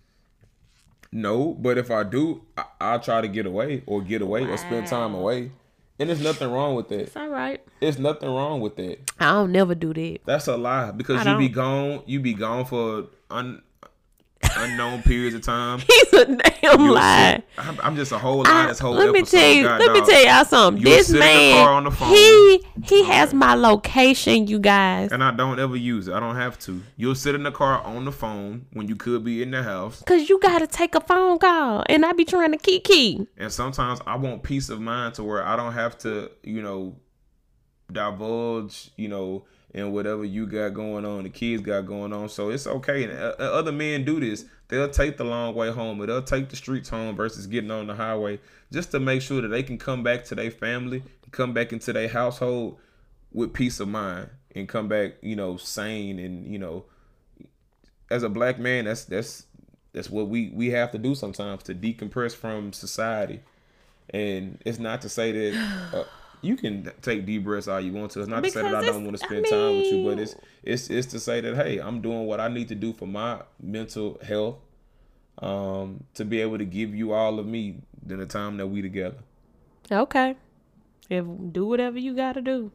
No, but if I do, I, I'll try to get away or get away or spend time away. And there's nothing wrong with that. It's all right. There's nothing wrong with that. I don't never do that. That's a lie because I you be don't. gone. You be gone for un, unknown periods of time. He's a damn You'll lie. sit- I'm, I'm just a whole lie. I- This whole let me episode, tell you. God, let me dog. tell y'all something. You'll This sit in the man, car on the phone. he he has my location, you guys. And I don't ever use it. I don't have to. You'll sit in the car on the phone when you could be in the house. Cause you gotta take a phone call, and I be trying to kiki. And sometimes I want peace of mind to where I don't have to, you know, divulge, you know, in whatever you got going on, the kids got going on. So it's okay. And uh, other men do this. They'll take the long way home, or they'll take the streets home versus getting on the highway just to make sure that they can come back to their family, come back into their household with peace of mind and come back, you know, sane. And, you know, as a black man, that's that's that's what we, we have to do sometimes to decompress from society. And it's not to say that uh, you can take deep breaths all you want to. It's not to say that I Because don't want to it's- spend I time with you, but mean- it's it's it's to say that, hey, I'm doing what I need to do for my mental health, um, to be able to give you all of me in the time that we together. Okay, if do whatever you gotta do.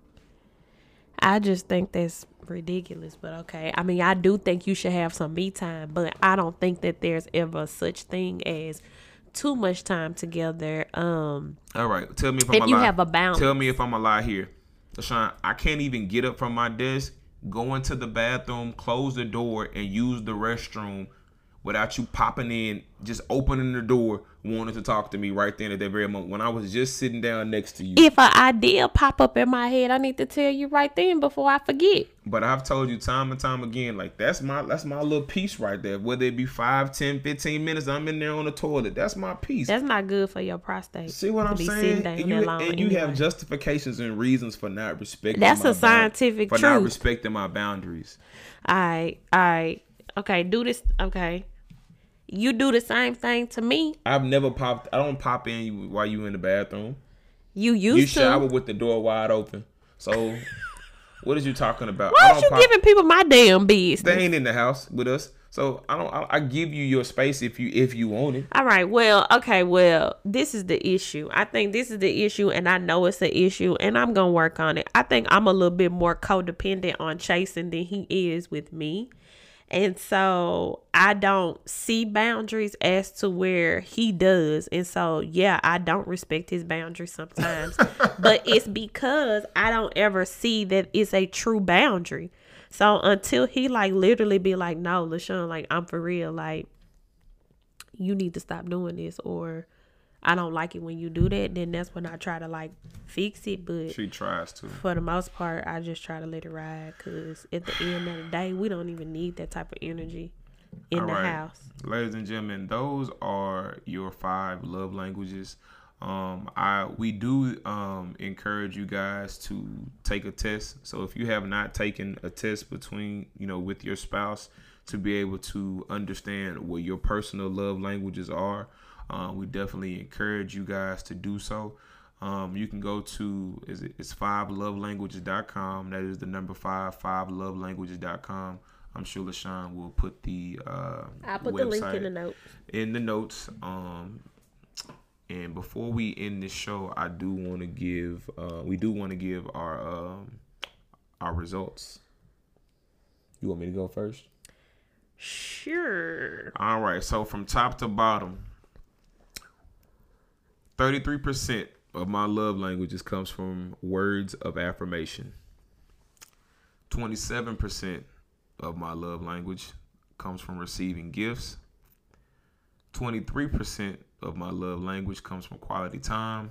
I just think that's ridiculous, but okay. I mean, I do think you should have some me time, but I don't think that there's ever such thing as too much time together. Um, All right, tell me if I'm If a you lie. have a balance. Tell me if I'm a lie here, LaShawn. I can't even get up from my desk, go into the bathroom, close the door, and use the restroom without you popping in, just opening the door, wanting to talk to me right then at that very moment when I was just sitting down next to you. If an idea pop up in my head, I need to tell you right then before I forget. But I've told you time and time again, like that's my that's my little piece right there. Whether it be five, ten, fifteen minutes, I'm in there on the toilet. That's my piece. That's not good for your prostate. See what I'm saying? And you, and you have justifications and reasons for not respecting. That's my a scientific for truth. not respecting my boundaries. All right, all right, okay. Do this, okay. You do the same thing to me. I've never popped. I don't pop in while you in the bathroom. You used you to. You shower with the door wide open. So, what is you talking about? Why are you pop, giving people my damn business? They ain't in the house with us. So I don't. I, I give you your space if you if you want it. All right. Well, okay. Well, this is the issue. I think this is the issue, and I know it's the issue, and I'm gonna work on it. I think I'm a little bit more codependent on Chasen than he is with me. And so I don't see boundaries as to where he does. And so, yeah, I don't respect his boundaries sometimes. But it's because I don't ever see that it's a true boundary. So until he like literally be like, no, LaShawn, like I'm for real. Like you need to stop doing this, or I don't like it when you do that. Then that's when I try to like fix it. But she tries to. For the most part, I just try to let it ride. Because at the end of the day, we don't even need that type of energy in All the right. house. Ladies and gentlemen, those are your five love languages. Um, I we do um, encourage you guys to take a test. So if you have not taken a test between, you know, with your spouse to be able to understand what your personal love languages are, Um, we definitely encourage you guys to do so. Um, you can go to is it, it's five love languages dot com. That is the number five, five love languages dot com. I'm sure LaShawn will put the uh, I'll put the link in the notes. In the notes. Um, and before we end this show, I do want to give uh, we do want to give our um, our results. You want me to go first? Sure. All right. So from top to bottom, thirty-three percent of my love languages comes from words of affirmation. twenty-seven percent of my love language comes from receiving gifts. twenty-three percent of my love language comes from quality time.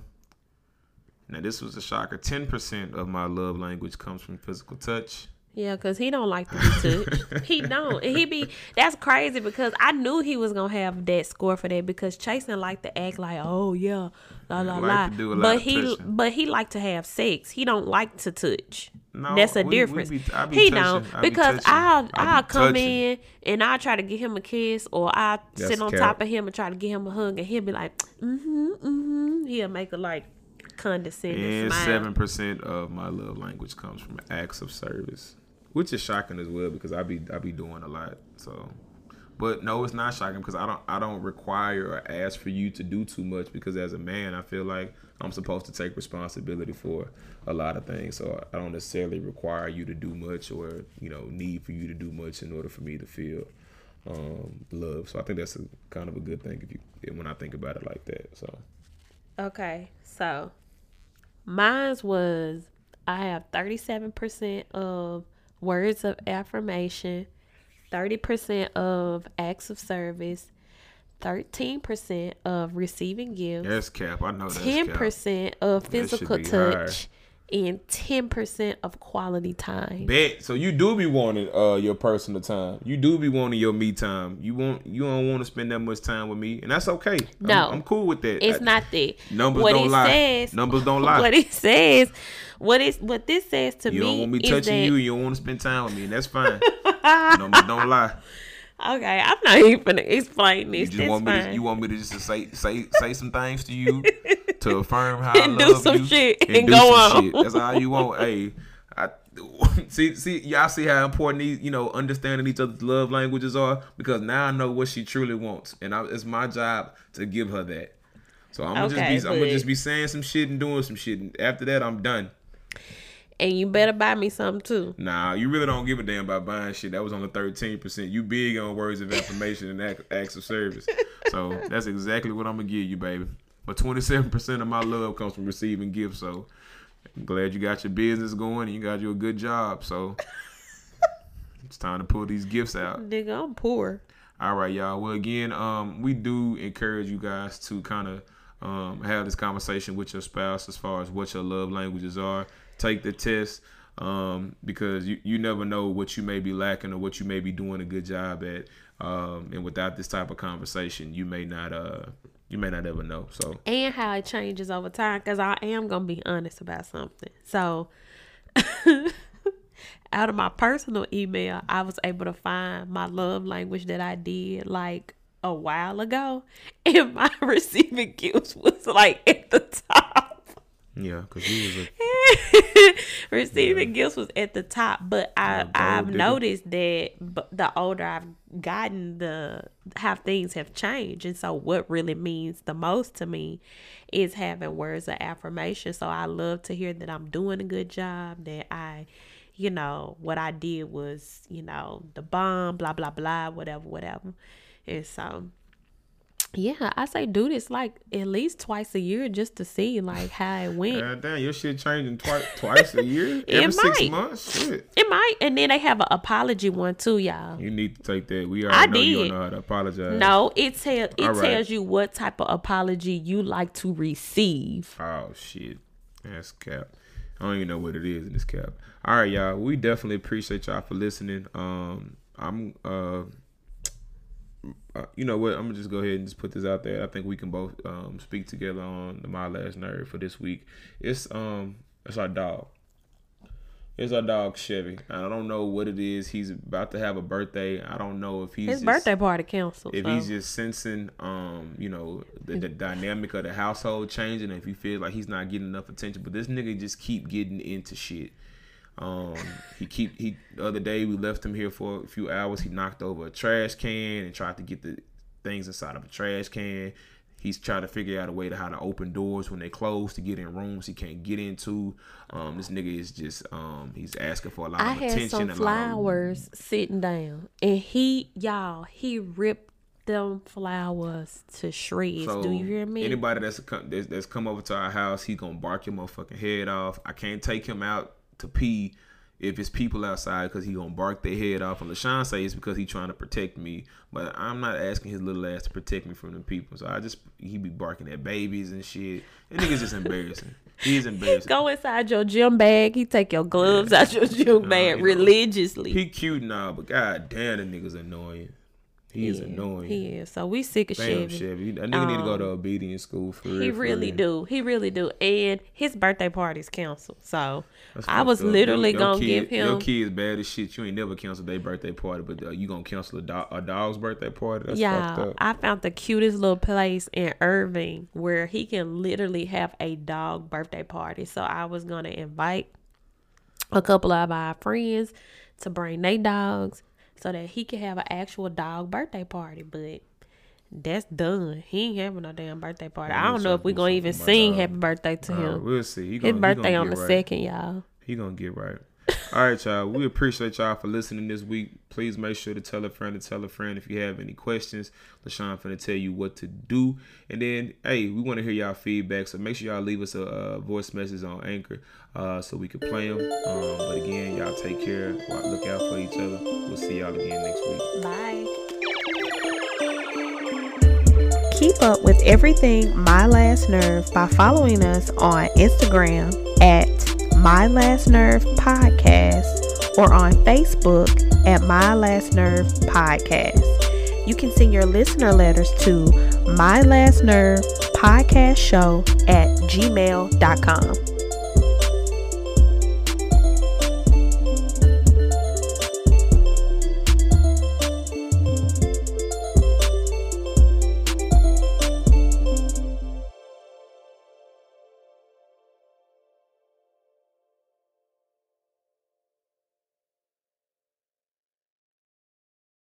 Now, this was a shocker. ten percent of my love language comes from physical touch. Yeah, because he don't like to be touched. He don't. And he be, that's crazy because I knew he was going to have that score for that because Chasen like to act like, oh, yeah, la, la, la. Like but he but he like to have sex. He don't like to touch. No, that's a we, difference. We be, I be he touching, don't. I because be I'll, I'll come touching. in and I'll try to get him a kiss or I'll that's sit on cap. top of him and try to get him a hug and he'll be like, mm-hmm, mm-hmm. He'll make a like condescending and smile. seven percent of my love language comes from acts of service. Which is shocking as well because I be I be doing a lot. So, but no, it's not shocking because I don't I don't require or ask for you to do too much because as a man I feel like I'm supposed to take responsibility for a lot of things. So I don't necessarily require you to do much or you know need for you to do much in order for me to feel um, love. So I think that's a kind of a good thing if you when I think about it like that. So okay, so mine's was I have thirty-seven percent of words of affirmation, thirty percent of acts of service, thirteen percent of receiving gifts. That's cap. I know that's ten percent cap. of physical touch, high. And ten percent of quality time. Bet. So you do be wanting uh your personal time. You do be wanting your me time. You want you don't want to spend that much time with me, and that's okay. No, I'm, I'm cool with that. It's I, not that. Numbers what don't it lie. Says, Numbers don't lie. What it says. What is what this says to you me? You don't want me is touching that, you. You don't want to spend time with me, and that's fine. Numbers don't lie. Okay, I'm not even gonna explain this. You just that's want me. fine. To, you want me to just to say say say some things to you to affirm how and I love do some you shit and, and do go some on. Shit. That's all you want. Hey, I see see y'all see how important these you know understanding each other's love languages are because now I know what she truly wants, and I, it's my job to give her that. So I'm gonna okay, just be I'm gonna just be saying some shit and doing some shit, and after that I'm done. And you better buy me something too. Nah, you really don't give a damn about buying shit. That was only thirteen percent. You big on words of affirmation and act, acts of service. So that's exactly what I'm gonna give you, baby. But twenty-seven percent of my love comes from receiving gifts. So I'm glad you got your business going and you got you a good job. So it's time to pull these gifts out. Nigga, I'm poor. All right, y'all. Well, again, um, we do encourage you guys to kind of um, have this conversation with your spouse as far as what your love languages are. Take the test um, because you, you never know what you may be lacking or what you may be doing a good job at. Um, and without this type of conversation, you may not uh, you may not ever know. So and how it changes over time, because I am gonna be honest about something. So out of my personal email, I was able to find my love language that I did like a while ago, and my receiving gifts was like at the top. Yeah, because you was a receiving yeah. gifts was at the top, but I yeah, I've digger. noticed that the older I've gotten, the how things have changed, and so what really means the most to me is having words of affirmation. So I love to hear that I'm doing a good job, that I, you know, what I did was, you know, the bomb, blah blah blah, whatever, whatever, and so. Yeah, I say do this like at least twice a year just to see like how it went. God damn, your shit changing twice twice a year? Every It six might. months? Shit. It might, and then they have an apology one too, y'all. You need to take that. We I already know you did. don't know how to apologize. No, it tell it All right. tells you what type of apology you like to receive. Oh shit. That's cap. I don't even know what it is in this cap. All right, y'all. We definitely appreciate y'all for listening. Um I'm uh Uh, you know what? I'm gonna just go ahead and just put this out there. I think we can both um, speak together on the My Last Nerve for this week. It's um, it's our dog. It's our dog Chevy. I don't know what it is. He's about to have a birthday. I don't know if he's His just, birthday party canceled. If so. he's just sensing, um, you know, the, the dynamic of the household changing. If he feels like he's not getting enough attention, but this nigga just keep getting into shit. Um, he keep he the other day we left him here for a few hours. He knocked over a trash can and tried to get the things inside of a trash can. He's trying to figure out a way to how to open doors when they close to get in rooms he can't get into. Um, this nigga is just um, he's asking for a lot I of had attention. some a lot of- flowers sitting down, and he, y'all, he ripped them flowers to shreds. So Do you hear me? Anybody that's, a, that's that's come over to our house, he gonna bark your motherfucking head off. I can't take him out to pee if it's people outside because he gonna bark their head off. And LaShawn say it's because he trying to protect me, but I'm not asking his little ass to protect me from the people. So I just he be barking at babies and shit. And nigga's just embarrassing. He's embarrassing. Go inside your gym bag. He take your gloves Yeah. out your gym Nah, bag you know, religiously. He cute now, but god damn, the nigga's annoying. He is Yeah, annoying. He is. So we sick of Damn, Chevy. Chevy. That nigga need to go to Um, obedience school for real. He for really real. do. He really do. And his birthday party's canceled. So That's I fucked was up. literally Your- your gonna kid- give him. Your kid's bad as shit. You ain't never canceled their birthday party, but uh, you gonna cancel a, do- a dog's birthday party? That's fucked Yeah, up. I found the cutest little place in Irving where he can literally have a dog birthday party. So I was gonna invite a couple of our friends to bring their dogs so that he could have an actual dog birthday party. But that's done. He ain't having no damn birthday party. Yeah, I don't know if we we gonna even something sing about happy birthday to All right, him. we'll see. He His gonna, he birthday gonna on get the right. second, y'all. He gonna get right. All right, y'all. We appreciate y'all for listening this week. Please make sure to tell a friend to tell a friend if you have any questions. LaShawn finna tell you what to do. And then, hey, we want to hear y'all feedback. So make sure y'all leave us a, a voice message on Anchor uh, so we can play them. Um, but again, y'all take care. Look out for each other. We'll see y'all again next week. Bye. Keep up with everything My Last Nerve by following us on Instagram at My Last Nerve Podcast or on Facebook at My Last Nerve Podcast. You can send your listener letters to My Last Nerve Podcast Show at gmail dot com.